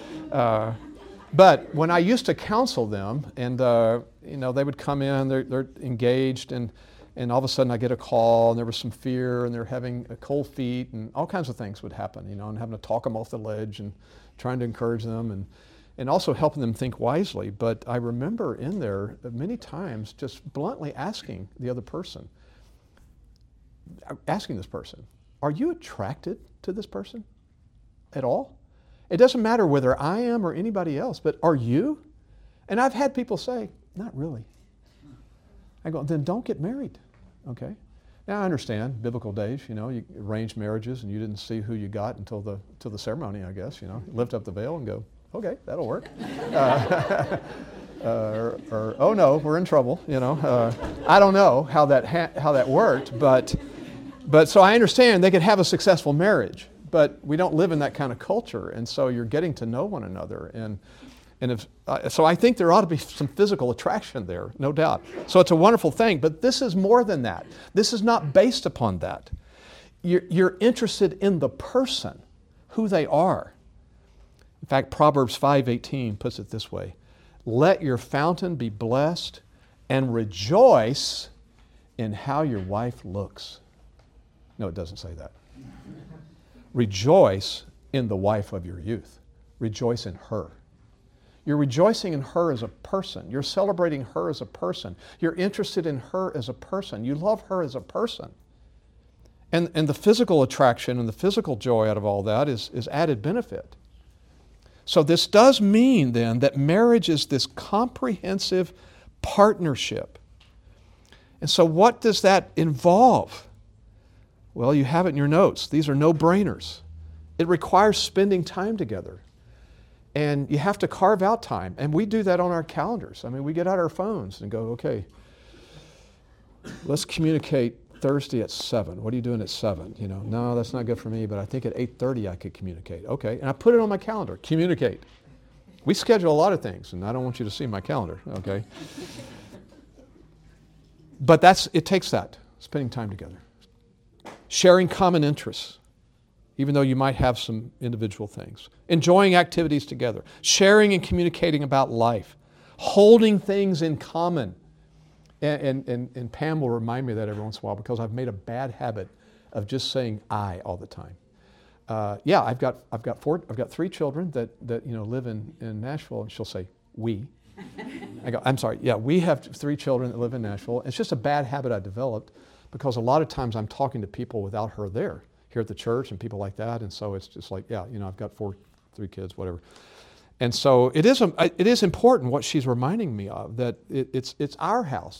Speaker 1: But when I used to counsel them, and you know, they would come in, they're engaged, and all of a sudden I get a call, and there was some fear, and they're having cold feet, and all kinds of things would happen, you know, and having to talk them off the ledge, and trying to encourage them, and also helping them think wisely. But I remember in there many times just bluntly asking the other person, are you attracted to this person at all? It doesn't matter whether I am or anybody else, but are you? And I've had people say, not really. I go, then don't get married, okay? Now I understand, biblical days, you know, you arrange marriages and you didn't see who you got until the ceremony, I guess, you know. Lift up the veil and go, okay, that'll work. Or oh no, we're in trouble, you know. I don't know how that worked, but so I understand they could have a successful marriage. But we don't live in that kind of culture, and so you're getting to know one another. So I think there ought to be some physical attraction there, no doubt. So it's a wonderful thing, but this is more than that. This is not based upon that. You're interested in the person, who they are. In fact, Proverbs 5:18 puts it this way, let your fountain be blessed and rejoice in how your wife looks. No, it doesn't say that. Rejoice in the wife of your youth. Rejoice in her. You're rejoicing in her as a person. You're celebrating her as a person. You're interested in her as a person. You love her as a person. And the physical attraction and the physical joy out of all that is added benefit. So this does mean then that marriage is this comprehensive partnership. And so what does that involve? Well, you have it in your notes. These are no-brainers. It requires spending time together. And you have to carve out time. And we do that on our calendars. I mean, we get out our phones and go, okay, let's communicate Thursday at 7. What are you doing at 7? You know, no, that's not good for me, but I think at 8:30 I could communicate. Okay, and I put it on my calendar, communicate. We schedule a lot of things, and I don't want you to see my calendar, okay? But it takes that, spending time together. Sharing common interests, even though you might have some individual things. Enjoying activities together. Sharing and communicating about life. Holding things in common. And Pam will remind me of that every once in a while because I've made a bad habit of just saying I all the time. Yeah, I've got 3 children that live in Nashville, and she'll say we. I go, I'm sorry. Yeah, we have 3 children that live in Nashville. It's just a bad habit I developed because a lot of times I'm talking to people without her there, here at the church and people like that, and so it's just like, yeah, I've got 3 kids, whatever. And so it is important what she's reminding me of, that it's our house,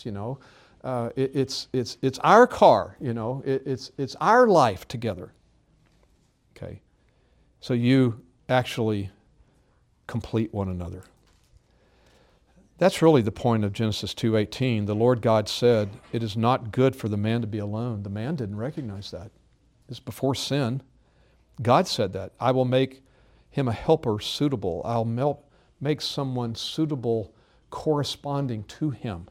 Speaker 1: it's our car, it's our life together. Okay, so you actually complete one another. That's really the point of Genesis 2:18. The Lord God said, "It is not good for the man to be alone." The man didn't recognize that. It's before sin. God said that. I will make him a helper suitable. I'll make someone suitable corresponding to him.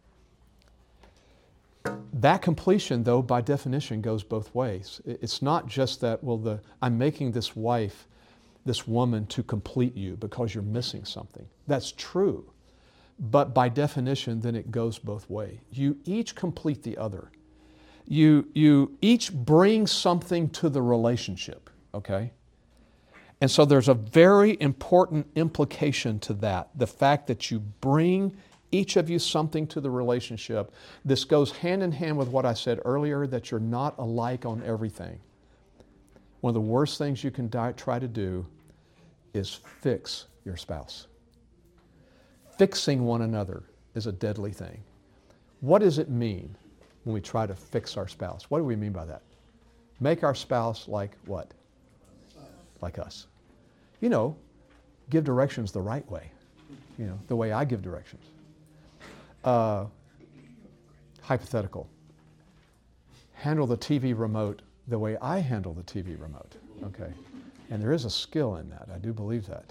Speaker 1: That completion, though, by definition, goes both ways. It's not just that, I'm making this wife this woman to complete you because you're missing something. That's true. But by definition, then it goes both ways. You each complete the other. You each bring something to the relationship, okay? And so there's a very important implication to that, the fact that you bring each of you something to the relationship. This goes hand in hand with what I said earlier, that you're not alike on everything. One of the worst things you can try to do is fix your spouse. Fixing one another is a deadly thing. What does it mean when we try to fix our spouse? What do we mean by that? Make our spouse like what? Like us. You know, give directions the right way. You know, the way I give directions. Hypothetical. Handle the TV remote the way I handle the TV remote. Okay. And there is a skill in that. I do believe that.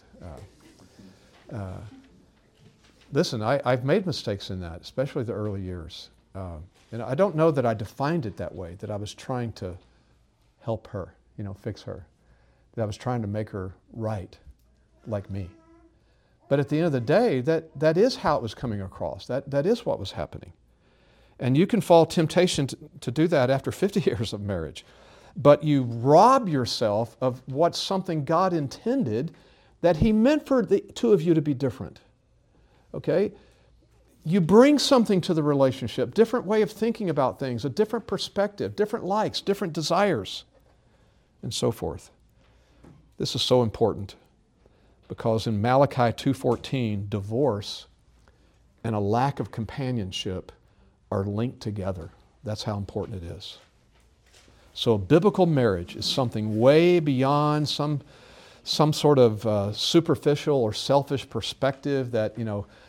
Speaker 1: Listen, I've made mistakes in that, especially the early years. And I don't know that I defined it that way, that I was trying to help her, you know, fix her. That I was trying to make her right, like me. But at the end of the day, that is how it was coming across. That is what was happening. And you can fall temptation to do that after 50 years of marriage. But you rob yourself of what's something God intended, that He meant for the two of you to be different. Okay? You bring something to the relationship, different way of thinking about things, a different perspective, different likes, different desires, and so forth. This is so important because in Malachi 2:14, divorce and a lack of companionship are linked together. That's how important it is. So a biblical marriage is something way beyond some sort of superficial or selfish perspective that,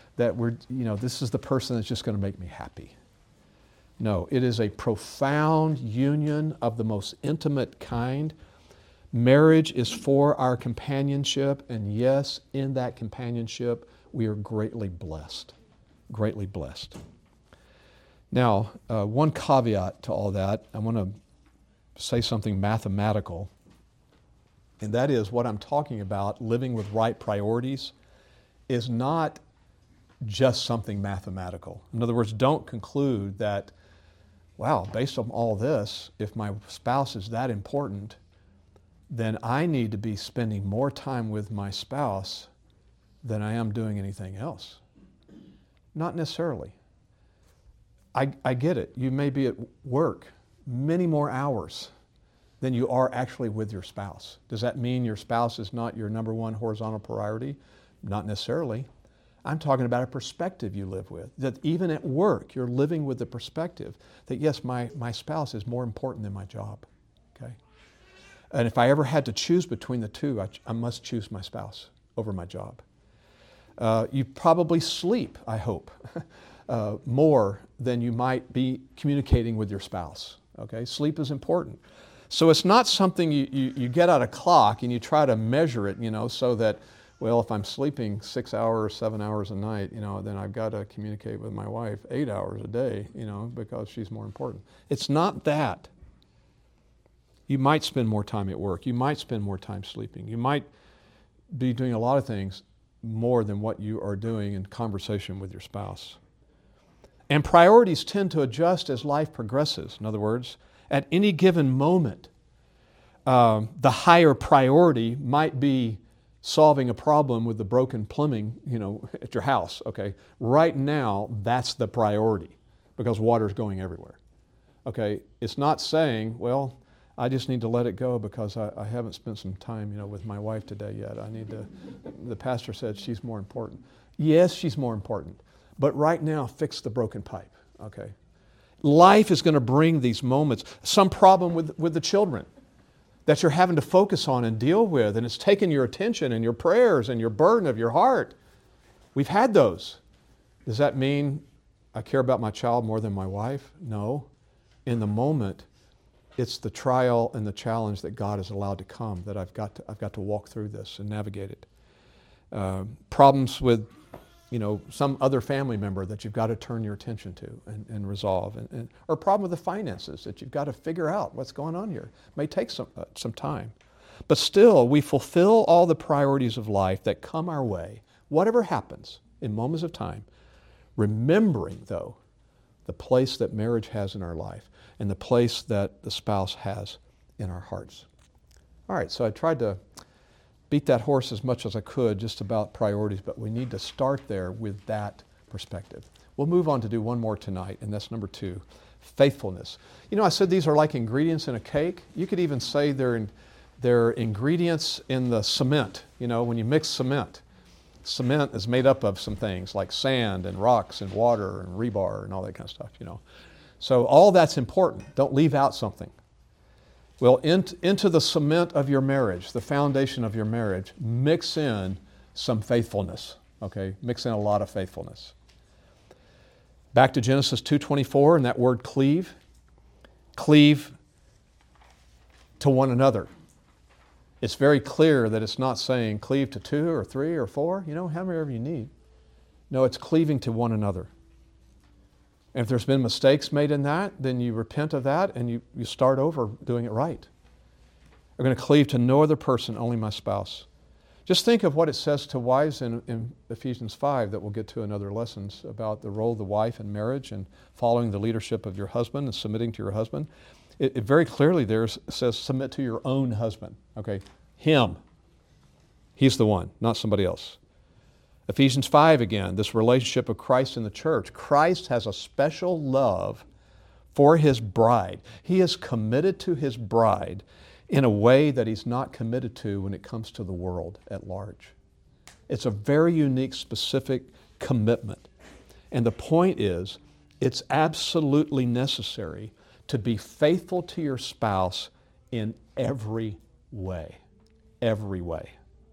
Speaker 1: this is the person that's just going to make me happy. No, it is a profound union of the most intimate kind. Marriage is for our companionship, and yes, in that companionship, we are greatly blessed. Greatly blessed. Now, one caveat to all that, I want to say something mathematical, and that is what I'm talking about, living with right priorities, is not just something mathematical. In other words, don't conclude that, wow, based on all this, if my spouse is that important, then I need to be spending more time with my spouse than I am doing anything else. Not necessarily. I get it. You may be at work many more hours than you are actually with your spouse. Does that mean your spouse is not your number one horizontal priority? Not necessarily. I'm talking about a perspective you live with, that even at work, you're living with the perspective that, yes, my spouse is more important than my job, okay? And if I ever had to choose between the two, I must choose my spouse over my job. You probably sleep, I hope, more than you might be communicating with your spouse, okay? Sleep is important. So it's not something you get out a clock and you try to measure it, so that, well, if I'm sleeping 6 hours, 7 hours a night, then I've got to communicate with my wife 8 hours a day, because she's more important. It's not that. You might spend more time at work. You might spend more time sleeping. You might be doing a lot of things more than what you are doing in conversation with your spouse. And priorities tend to adjust as life progresses. In other words, at any given moment, the higher priority might be solving a problem with the broken plumbing, at your house, okay? Right now, that's the priority because water's going everywhere, okay? It's not saying, well, I just need to let it go because I haven't spent some time, with my wife today yet. The pastor said she's more important. Yes, she's more important. But right now, fix the broken pipe, okay? Life is going to bring these moments, some problem with the children that you're having to focus on and deal with, and it's taken your attention and your prayers and your burden of your heart. We've had those. Does that mean I care about my child more than my wife? No. In the moment, it's the trial and the challenge that God has allowed to come that I've got to walk through this and navigate it. Problems with, some other family member that you've got to turn your attention to and resolve, or a problem with the finances that you've got to figure out what's going on here. It may take some time. But still, we fulfill all the priorities of life that come our way, whatever happens in moments of time, remembering, though, the place that marriage has in our life and the place that the spouse has in our hearts. All right, so I tried to beat that horse as much as I could just about priorities, but we need to start there with that perspective. We'll move on to do one more tonight, and that's number 2, faithfulness. You know, I said these are like ingredients in a cake. You could even say they're ingredients in the cement. You know, when you mix cement, cement is made up of some things like sand and rocks and water and rebar and all that kind of stuff, you know. So all that's important. Don't leave out something. Well, into the cement of your marriage, the foundation of your marriage, mix in some faithfulness, okay? Mix in a lot of faithfulness. Back to Genesis 2:24 and that word cleave. Cleave to one another. It's very clear that it's not saying cleave to 2 or 3 or 4, you know, however you need. No, it's cleaving to one another. And if there's been mistakes made in that, then you repent of that and you start over doing it right. I'm going to cleave to no other person, only my spouse. Just think of what it says to wives in Ephesians 5 that we'll get to in other lessons about the role of the wife in marriage and following the leadership of your husband and submitting to your husband. It very clearly there says submit to your own husband. Okay, him. He's the one, not somebody else. Ephesians 5 again, this relationship of Christ and the church. Christ has a special love for His bride. He is committed to His bride in a way that He's not committed to when it comes to the world at large. It's a very unique, specific commitment. And the point is, it's absolutely necessary to be faithful to your spouse in every way. Every way.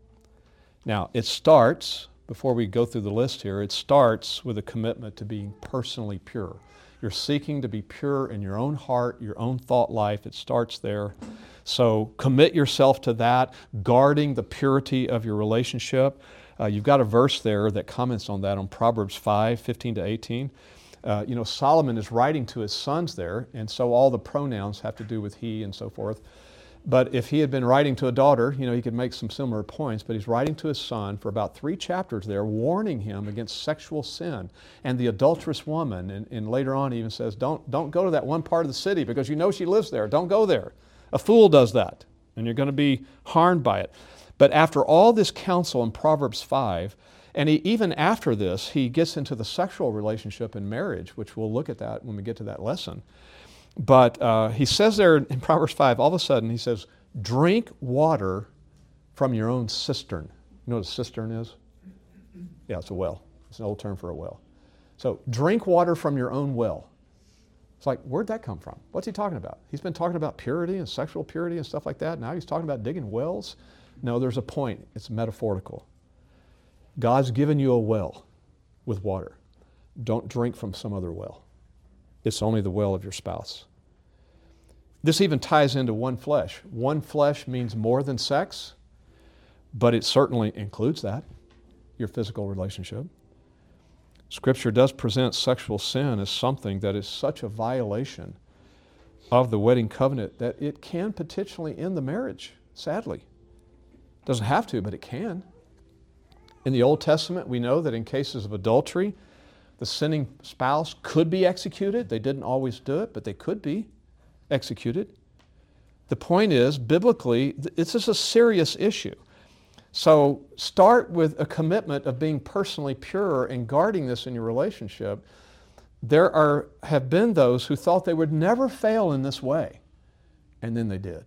Speaker 1: Now, it starts, before we go through the list here, it starts with a commitment to being personally pure. You're seeking to be pure in your own heart, your own thought life. It starts there. So commit yourself to that, guarding the purity of your relationship. You've got a verse there that comments on that on Proverbs 5, 15 to 18. Solomon is writing to his sons there, and so all the pronouns have to do with he and so forth. But if he had been writing to a daughter, he could make some similar points, but he's writing to his son for about 3 chapters there, warning him against sexual sin and the adulterous woman. And later on he even says, don't go to that one part of the city because you know she lives there. Don't go there. A fool does that, and you're going to be harmed by it. But after all this counsel in Proverbs 5, and even after this, he gets into the sexual relationship in marriage, which we'll look at that when we get to that lesson. But he says there in Proverbs 5, all of a sudden he says, drink water from your own cistern. You know what a cistern is? Yeah, it's a well. It's an old term for a well. So drink water from your own well. It's like, where'd that come from? What's he talking about? He's been talking about purity and sexual purity and stuff like that. Now he's talking about digging wells. No, there's a point. It's metaphorical. God's given you a well with water. Don't drink from some other well. It's only the well of your spouse. This even ties into one flesh. One flesh means more than sex, but it certainly includes that, your physical relationship. Scripture does present sexual sin as something that is such a violation of the wedding covenant that it can potentially end the marriage, sadly. It doesn't have to, but it can. In the Old Testament, we know that in cases of adultery, the sinning spouse could be executed. They didn't always do it, but they could be executed. The point is, biblically, this is a serious issue. So start with a commitment of being personally pure and guarding this in your relationship. There have been those who thought they would never fail in this way, and then they did.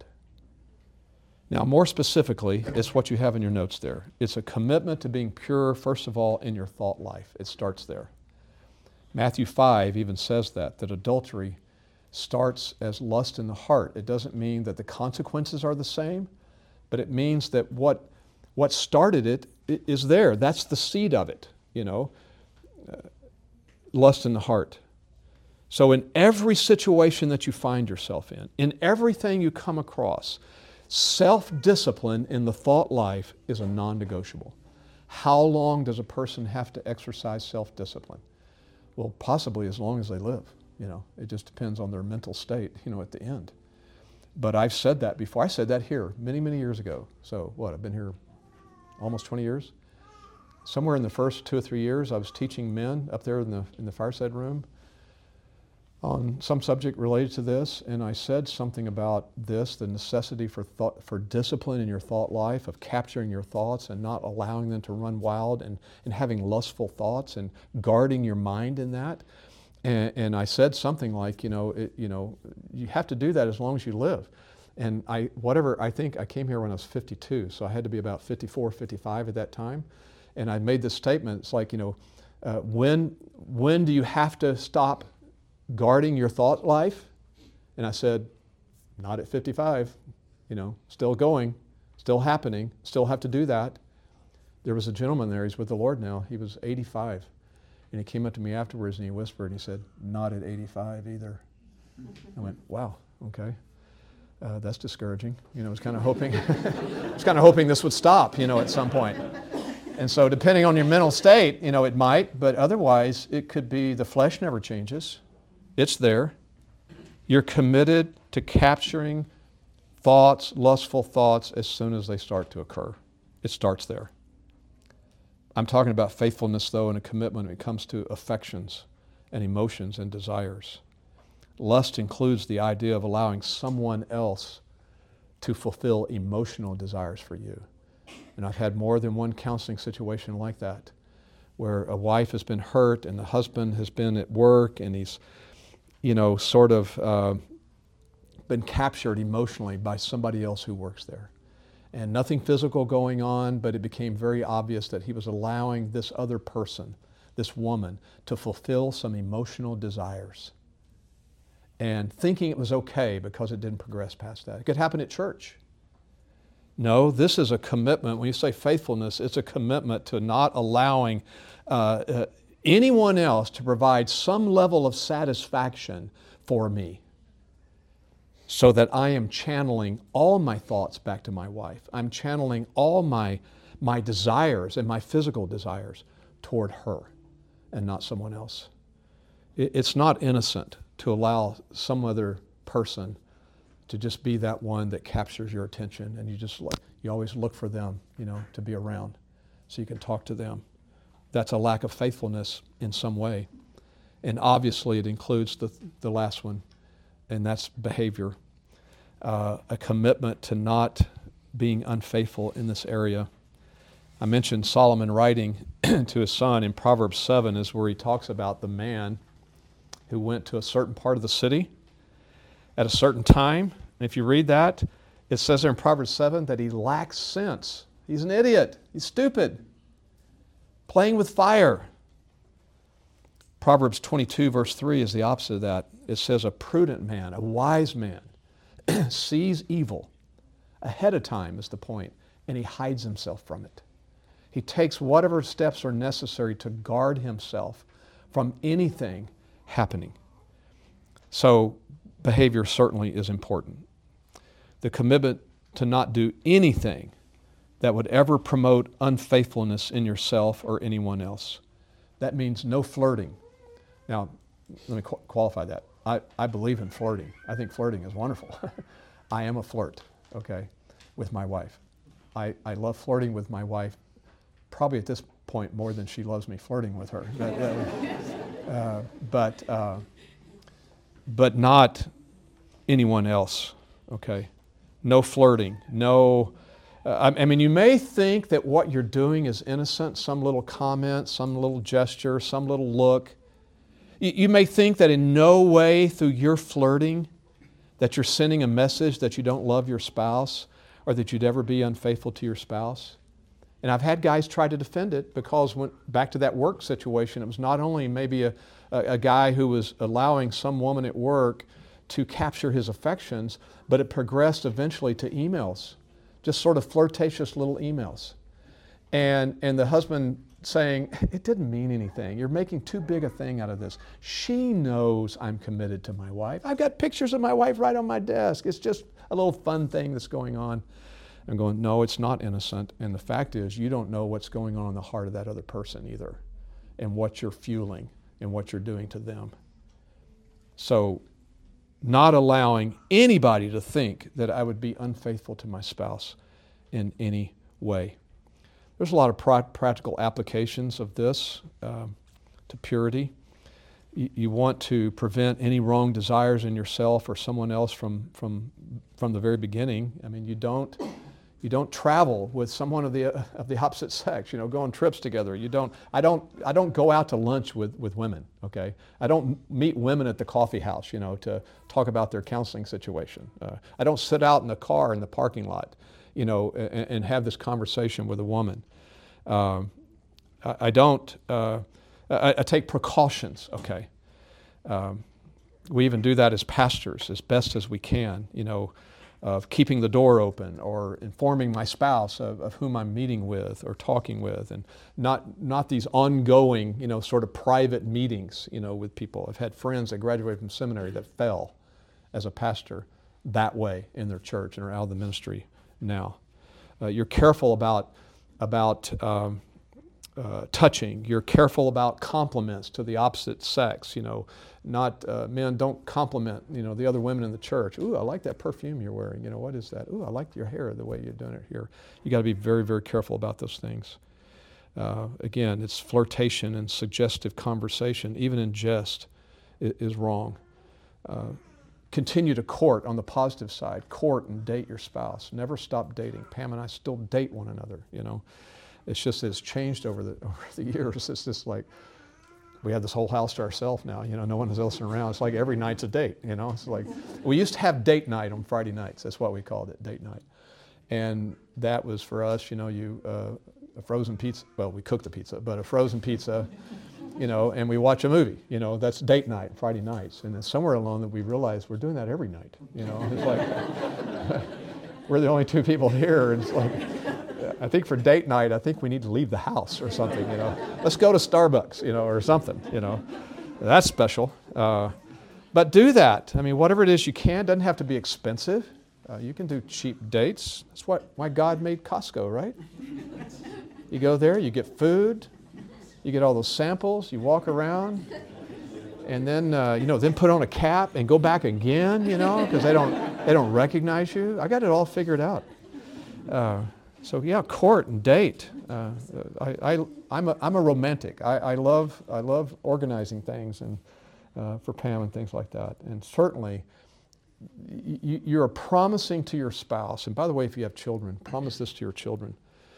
Speaker 1: Now, more specifically, it's what you have in your notes there. It's a commitment to being pure, first of all, in your thought life. It starts there. Matthew 5 even says that adultery starts as lust in the heart. It doesn't mean that the consequences are the same, but it means that what started it is there. That's the seed of it, lust in the heart. So in every situation that you find yourself in everything you come across, self-discipline in the thought life is a non-negotiable. How long does a person have to exercise self-discipline? Well, possibly as long as they live. It just depends on their mental state, at the end. But I've said that before. I said that here many, many years ago. So what, I've been here almost 20 years. Somewhere in the first 2 or 3 years, I was teaching men up there in the fireside room on some subject related to this, and I said something about this, the necessity for discipline in your thought life, of capturing your thoughts and not allowing them to run wild, and having lustful thoughts and guarding your mind in that. And I said something like, you have to do that as long as you live. And I think I came here when I was 52, so I had to be about 54, 55 at that time. And I made this statement, it's like, when do you have to stop guarding your thought life? And I said, not at 55, still going, still happening, still have to do that. There was a gentleman there, he's with the Lord now, he was 85. And he came up to me afterwards and he whispered and he said, not at 85 either. I went, wow, okay. That's discouraging. I was kind of hoping, this would stop, at some point. And so depending on your mental state, it might, but otherwise it could be the flesh never changes. It's there. You're committed to capturing thoughts, lustful thoughts, as soon as they start to occur. It starts there. I'm talking about faithfulness, though, and a commitment when it comes to affections and emotions and desires. Lust includes the idea of allowing someone else to fulfill emotional desires for you. And I've had more than one counseling situation like that, where a wife has been hurt and the husband has been at work and he's, been captured emotionally by somebody else who works there. And nothing physical going on, but it became very obvious that he was allowing this other person, this woman, to fulfill some emotional desires. And thinking it was okay because it didn't progress past that. It could happen at church. No, this is a commitment. When you say faithfulness, it's a commitment to not allowing anyone else to provide some level of satisfaction for me, so that I am channeling all my thoughts back to my wife. I'm channeling all my desires and my physical desires toward her and not someone else. It's not innocent to allow some other person to just be that one that captures your attention, and you always look for them, to be around so you can talk to them. That's a lack of faithfulness in some way. And obviously it includes the last one, and that's behavior. A commitment to not being unfaithful in this area. I mentioned Solomon writing to his son in Proverbs 7 is where he talks about the man who went to a certain part of the city at a certain time. And if you read that, it says there in Proverbs 7 that he lacks sense. He's an idiot. He's stupid. Playing with fire. Proverbs 22 verse 3 is the opposite of that. It says a prudent man, a wise man, sees evil ahead of time is the point, and he hides himself from it. He takes whatever steps are necessary to guard himself from anything happening. So behavior certainly is important. The commitment to not do anything that would ever promote unfaithfulness in yourself or anyone else. That means no flirting. Now, let me qualify that. I believe in flirting. I think flirting is wonderful. I am a flirt, okay, with my wife. I love flirting with my wife, probably at this point more than she loves me flirting with her. But not anyone else, okay? No flirting, no... I mean, you may think that what you're doing is innocent, some little comment, some little gesture, some little look. You may think that in no way through your flirting that you're sending a message that you don't love your spouse or that you'd ever be unfaithful to your spouse. And I've had guys try to defend it because back to that work situation, it was not only maybe a guy who was allowing some woman at work to capture his affections, but it progressed eventually to emails. Just sort of flirtatious little emails. And the husband saying, it didn't mean anything. You're making too big a thing out of this. She knows I'm committed to my wife. I've got pictures of my wife right on my desk. It's just a little fun thing that's going on. I'm going, no, it's not innocent. And the fact is, you don't know what's going on in the heart of that other person either, and what you're fueling and what you're doing to them. So not allowing anybody to think that I would be unfaithful to my spouse in any way. There's a lot of practical applications of this to purity. You want to prevent any wrong desires in yourself or someone else from the very beginning. I mean, you don't travel with someone of the opposite sex. Go on trips together. I don't go out to lunch with women. Okay, I don't meet women at the coffee house. To talk about their counseling situation. I don't sit out in the car in the parking lot. And have this conversation with a woman. I take precautions, okay? We even do that as pastors as best as we can, of keeping the door open or informing my spouse of whom I'm meeting with or talking with, and not these ongoing, sort of private meetings, with people. I've had friends that graduated from seminary that fell as a pastor that way in their church and are out of the ministry now. You're careful about touching. You're careful about compliments to the opposite sex. Men don't compliment the other women in the church. Ooh, I like that perfume you're wearing. What is that? Ooh, I like your hair the way you're doing it here. You got to be very, very careful about those things. Again, it's flirtation and suggestive conversation, even in jest, is wrong. Continue to court on the positive side. Court and date your spouse. Never stop dating. Pam and I still date one another, It's just that it's changed over the years. It's just like we have this whole house to ourselves now, no one else around. It's like every night's a date, It's like we used to have date night on Friday nights. That's what we called it, date night. And that was for us, a frozen pizza. Well, we cooked the pizza, but a frozen pizza, and we watch a movie. That's date night, Friday nights. And then somewhere along that we realized we're doing that every night. It's like we're the only two people here. And it's like, I think for date night, I think we need to leave the house or something. Let's go to Starbucks, or something. That's special. But do that. I mean, whatever it is you can. Doesn't have to be expensive. You can do cheap dates. That's why God made Costco, right? You go there, you get food. You get all those samples, you walk around, and then then put on a cap and go back again, because they don't recognize you. I got it all figured out. So yeah, court and date. I'm a romantic. I love organizing things and for Pam and things like that. And certainly, you're promising to your spouse. And by the way, if you have children, promise this to your children.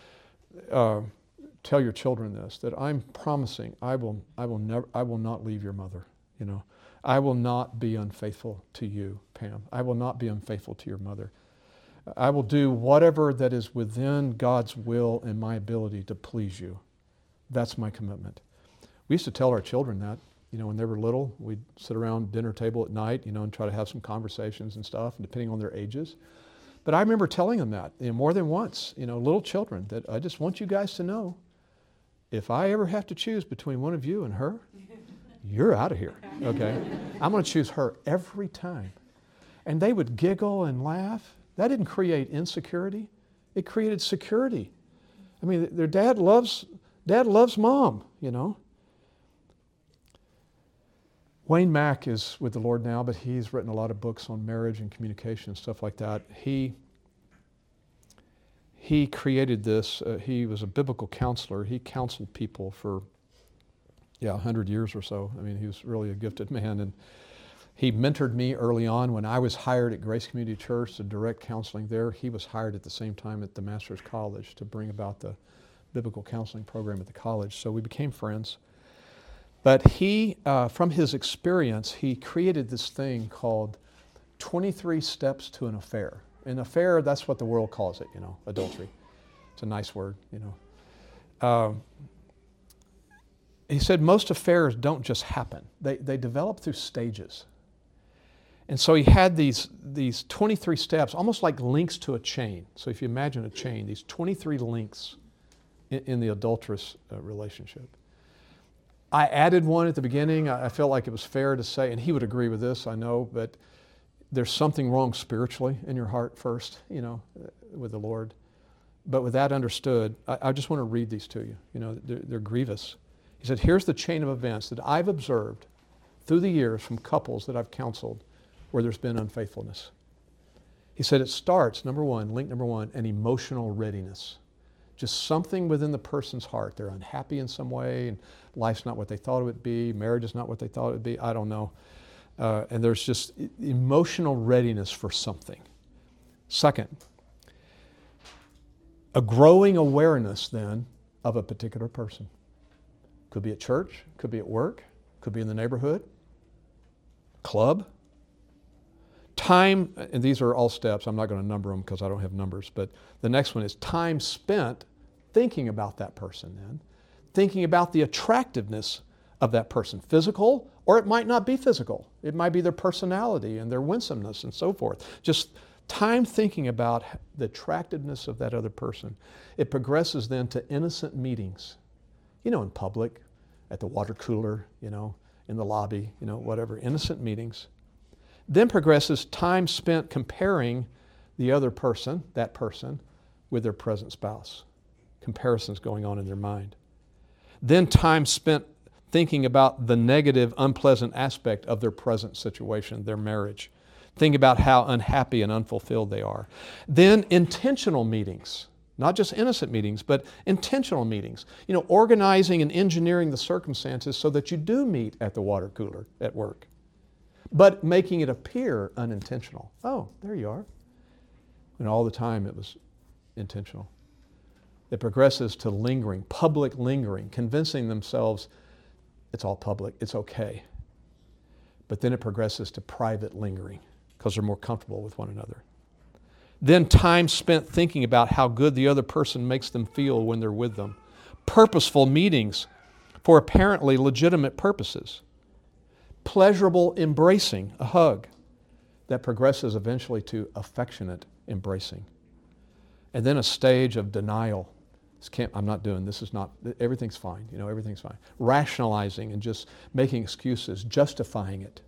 Speaker 1: Tell your children this, that I'm promising I will not leave your mother. I will not be unfaithful to you, Pam. I will not be unfaithful to your mother. I will do whatever that is within God's will and my ability to please you. That's my commitment. We used to tell our children that, when they were little. We'd sit around dinner table at night, and try to have some conversations and stuff, depending on their ages. But I remember telling them that, more than once, little children, that I just want you guys to know, if I ever have to choose between one of you and her, you're out of here, okay? I'm going to choose her every time. And they would giggle and laugh. That didn't create insecurity. It created security. I mean, their dad loves mom, Wayne Mack is with the Lord now, but he's written a lot of books on marriage and communication and stuff like that. He created this. He was a biblical counselor. He counseled people for, 100 years or so. I mean, he was really a gifted man. And he mentored me early on when I was hired at Grace Community Church to direct counseling there. He was hired at the same time at the Master's College to bring about the biblical counseling program at the college. So we became friends. But he, from his experience, he created this thing called 23 Steps to an Affair. An affair, that's what the world calls it, adultery. It's a nice word, He said most affairs don't just happen. They develop through stages. And so he had these 23 steps, almost like links to a chain. So if you imagine a chain, these 23 links in the adulterous relationship. I added one at the beginning. I felt like it was fair to say, and he would agree with this, I know, but there's something wrong spiritually in your heart first, with the Lord. But with that understood, I just want to read these to you. They're grievous. He said, here's the chain of events that I've observed through the years from couples that I've counseled where there's been unfaithfulness. He said it starts, link number one, an emotional readiness. Just something within the person's heart. They're unhappy in some way, and life's not what they thought it would be, marriage is not what they thought it would be, I don't know. And there's just emotional readiness for something. Second, a growing awareness then of a particular person. Could be at church, could be at work, could be in the neighborhood, club. Time, and these are all steps, I'm not going to number them because I don't have numbers, but the next one is time spent thinking about that person then, thinking about the attractiveness of that person, physical, or it might not be physical. It might be their personality and their winsomeness and so forth. Just time thinking about the attractiveness of that other person. It progresses then to innocent meetings, in public, at the water cooler, in the lobby, whatever, innocent meetings. Then progresses time spent comparing the other person, that person, with their present spouse. Comparisons going on in their mind. Then time spent thinking about the negative, unpleasant aspect of their present situation, their marriage. Think about how unhappy and unfulfilled they are. Then intentional meetings, not just innocent meetings, but intentional meetings. Organizing and engineering the circumstances so that you do meet at the water cooler at work, but making it appear unintentional. Oh, there you are. And all the time it was intentional. It progresses to lingering, public lingering, convincing themselves it's all public, it's okay. But then it progresses to private lingering because they're more comfortable with one another. Then time spent thinking about how good the other person makes them feel when they're with them. Purposeful meetings for apparently legitimate purposes. Pleasurable embracing, a hug, that progresses eventually to affectionate embracing. And then a stage of denial. I'm not doing this, is not, everything's fine, everything's fine. Rationalizing and just making excuses, justifying it.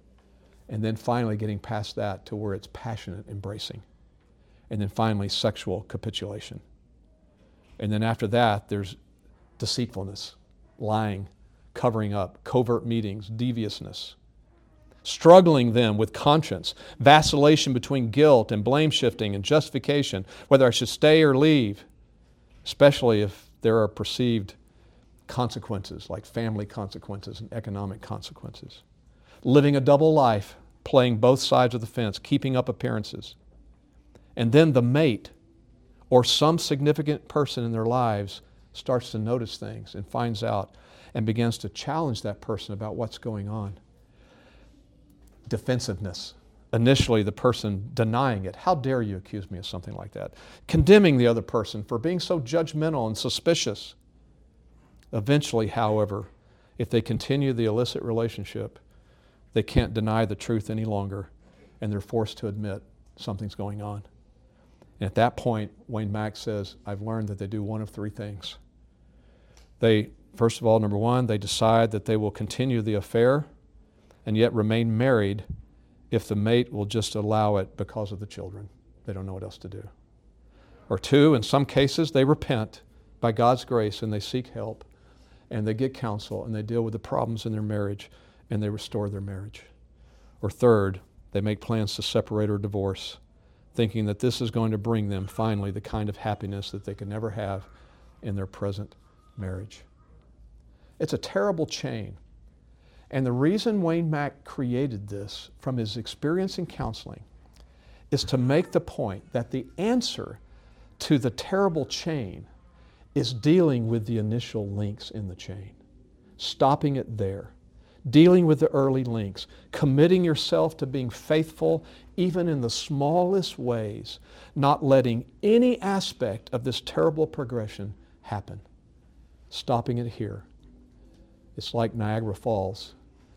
Speaker 1: And then finally getting past that to where it's passionate embracing. And then finally sexual capitulation. And then after that, there's deceitfulness, lying, covering up, covert meetings, deviousness. Struggling then with conscience, vacillation between guilt and blame shifting and justification, whether I should stay or leave, especially if there are perceived consequences like family consequences and economic consequences. Living a double life, playing both sides of the fence, keeping up appearances. And then the mate or some significant person in their lives starts to notice things and finds out and begins to challenge that person about what's going on. Defensiveness. Initially, the person denying it. How dare you accuse me of something like that? Condemning the other person for being so judgmental and suspicious. Eventually, however, if they continue the illicit relationship, they can't deny the truth any longer, and they're forced to admit something's going on. And at that point, Wayne Mack says, I've learned that they do one of three things. They, first of all, number one, they decide that they will continue the affair and yet remain married if the mate will just allow it because of the children. They don't know what else to do. Or two, in some cases, they repent by God's grace and they seek help and they get counsel and they deal with the problems in their marriage and they restore their marriage. Or third, they make plans to separate or divorce, thinking that this is going to bring them finally the kind of happiness that they could never have in their present marriage. It's a terrible chain. And the reason Wayne Mack created this from his experience in counseling is to make the point that the answer to the terrible chain is dealing with the initial links in the chain, stopping it there, dealing with the early links, committing yourself to being faithful even in the smallest ways, not letting any aspect of this terrible progression happen, stopping it here. It's like Niagara Falls.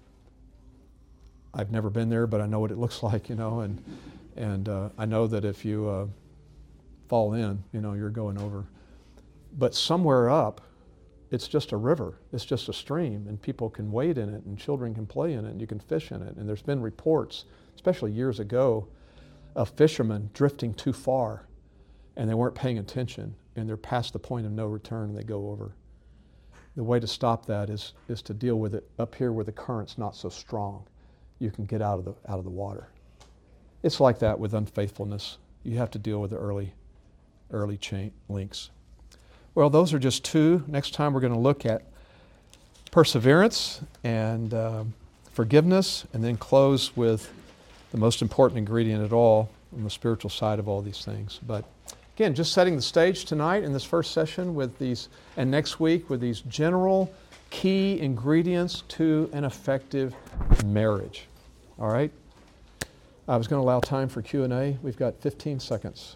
Speaker 1: I've never been there, but I know what it looks like, and I know that if you fall in, you're going over. But somewhere up, it's just a river. It's just a stream, and people can wade in it, and children can play in it, and you can fish in it. And there's been reports, especially years ago, of fishermen drifting too far, and they weren't paying attention, and they're past the point of no return, and they go over. The way to stop that is to deal with it up here where the current's not so strong. you can get out of the water. It's like that with unfaithfulness. You have to deal with the early chain links. Well, those are just two. Next time we're going to look at perseverance and forgiveness, and then close with the most important ingredient at all on the spiritual side of all these things. But again, just setting the stage tonight in this first session with these, and next week with these general key ingredients to an effective marriage. All right? I was going to allow time for Q&A. We've got 15 seconds.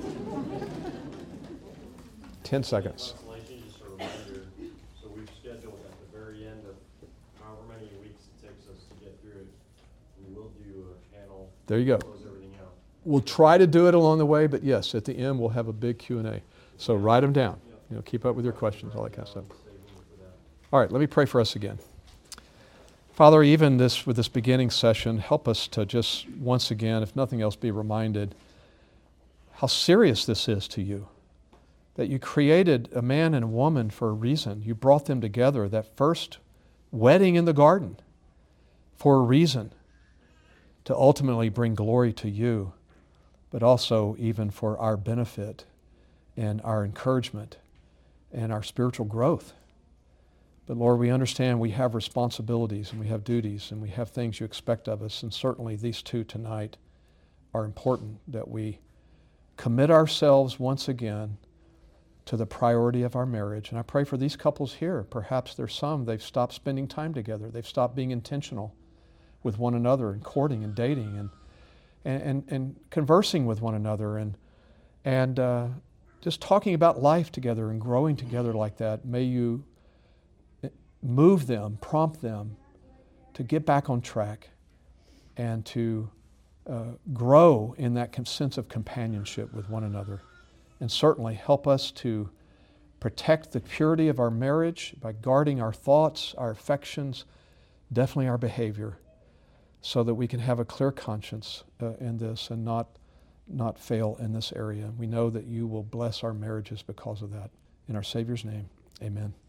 Speaker 1: 10 seconds.
Speaker 2: Just a reminder, so we've scheduled at the very end of however many weeks it takes us to get through it, we will do a panel.
Speaker 1: There you go.
Speaker 2: Close everything out.
Speaker 1: We'll try to do it along the way, but yes, at the end we'll have a big Q&A. So write them down. Keep up with your questions, all that kind of stuff. All right, let me pray for us again. Father, even with this beginning session, help us to just once again, if nothing else, be reminded how serious this is to you. That you created a man and a woman for a reason. You brought them together, that first wedding in the garden, for a reason, to ultimately bring glory to you, but also even for our benefit and our encouragement and our spiritual growth. But Lord, we understand we have responsibilities and we have duties and we have things you expect of us, and certainly these two tonight are important, that we commit ourselves once again to the priority of our marriage. And I pray for these couples here. Perhaps there's some, they've stopped spending time together. They've stopped being intentional with one another and courting and dating and conversing with one another and just talking about life together and growing together like that. May you move them, prompt them to get back on track and to grow in that sense of companionship with one another. And certainly help us to protect the purity of our marriage by guarding our thoughts, our affections, definitely our behavior, so that we can have a clear conscience in this and not fail in this area. We know that you will bless our marriages because of that. In our Savior's name, amen.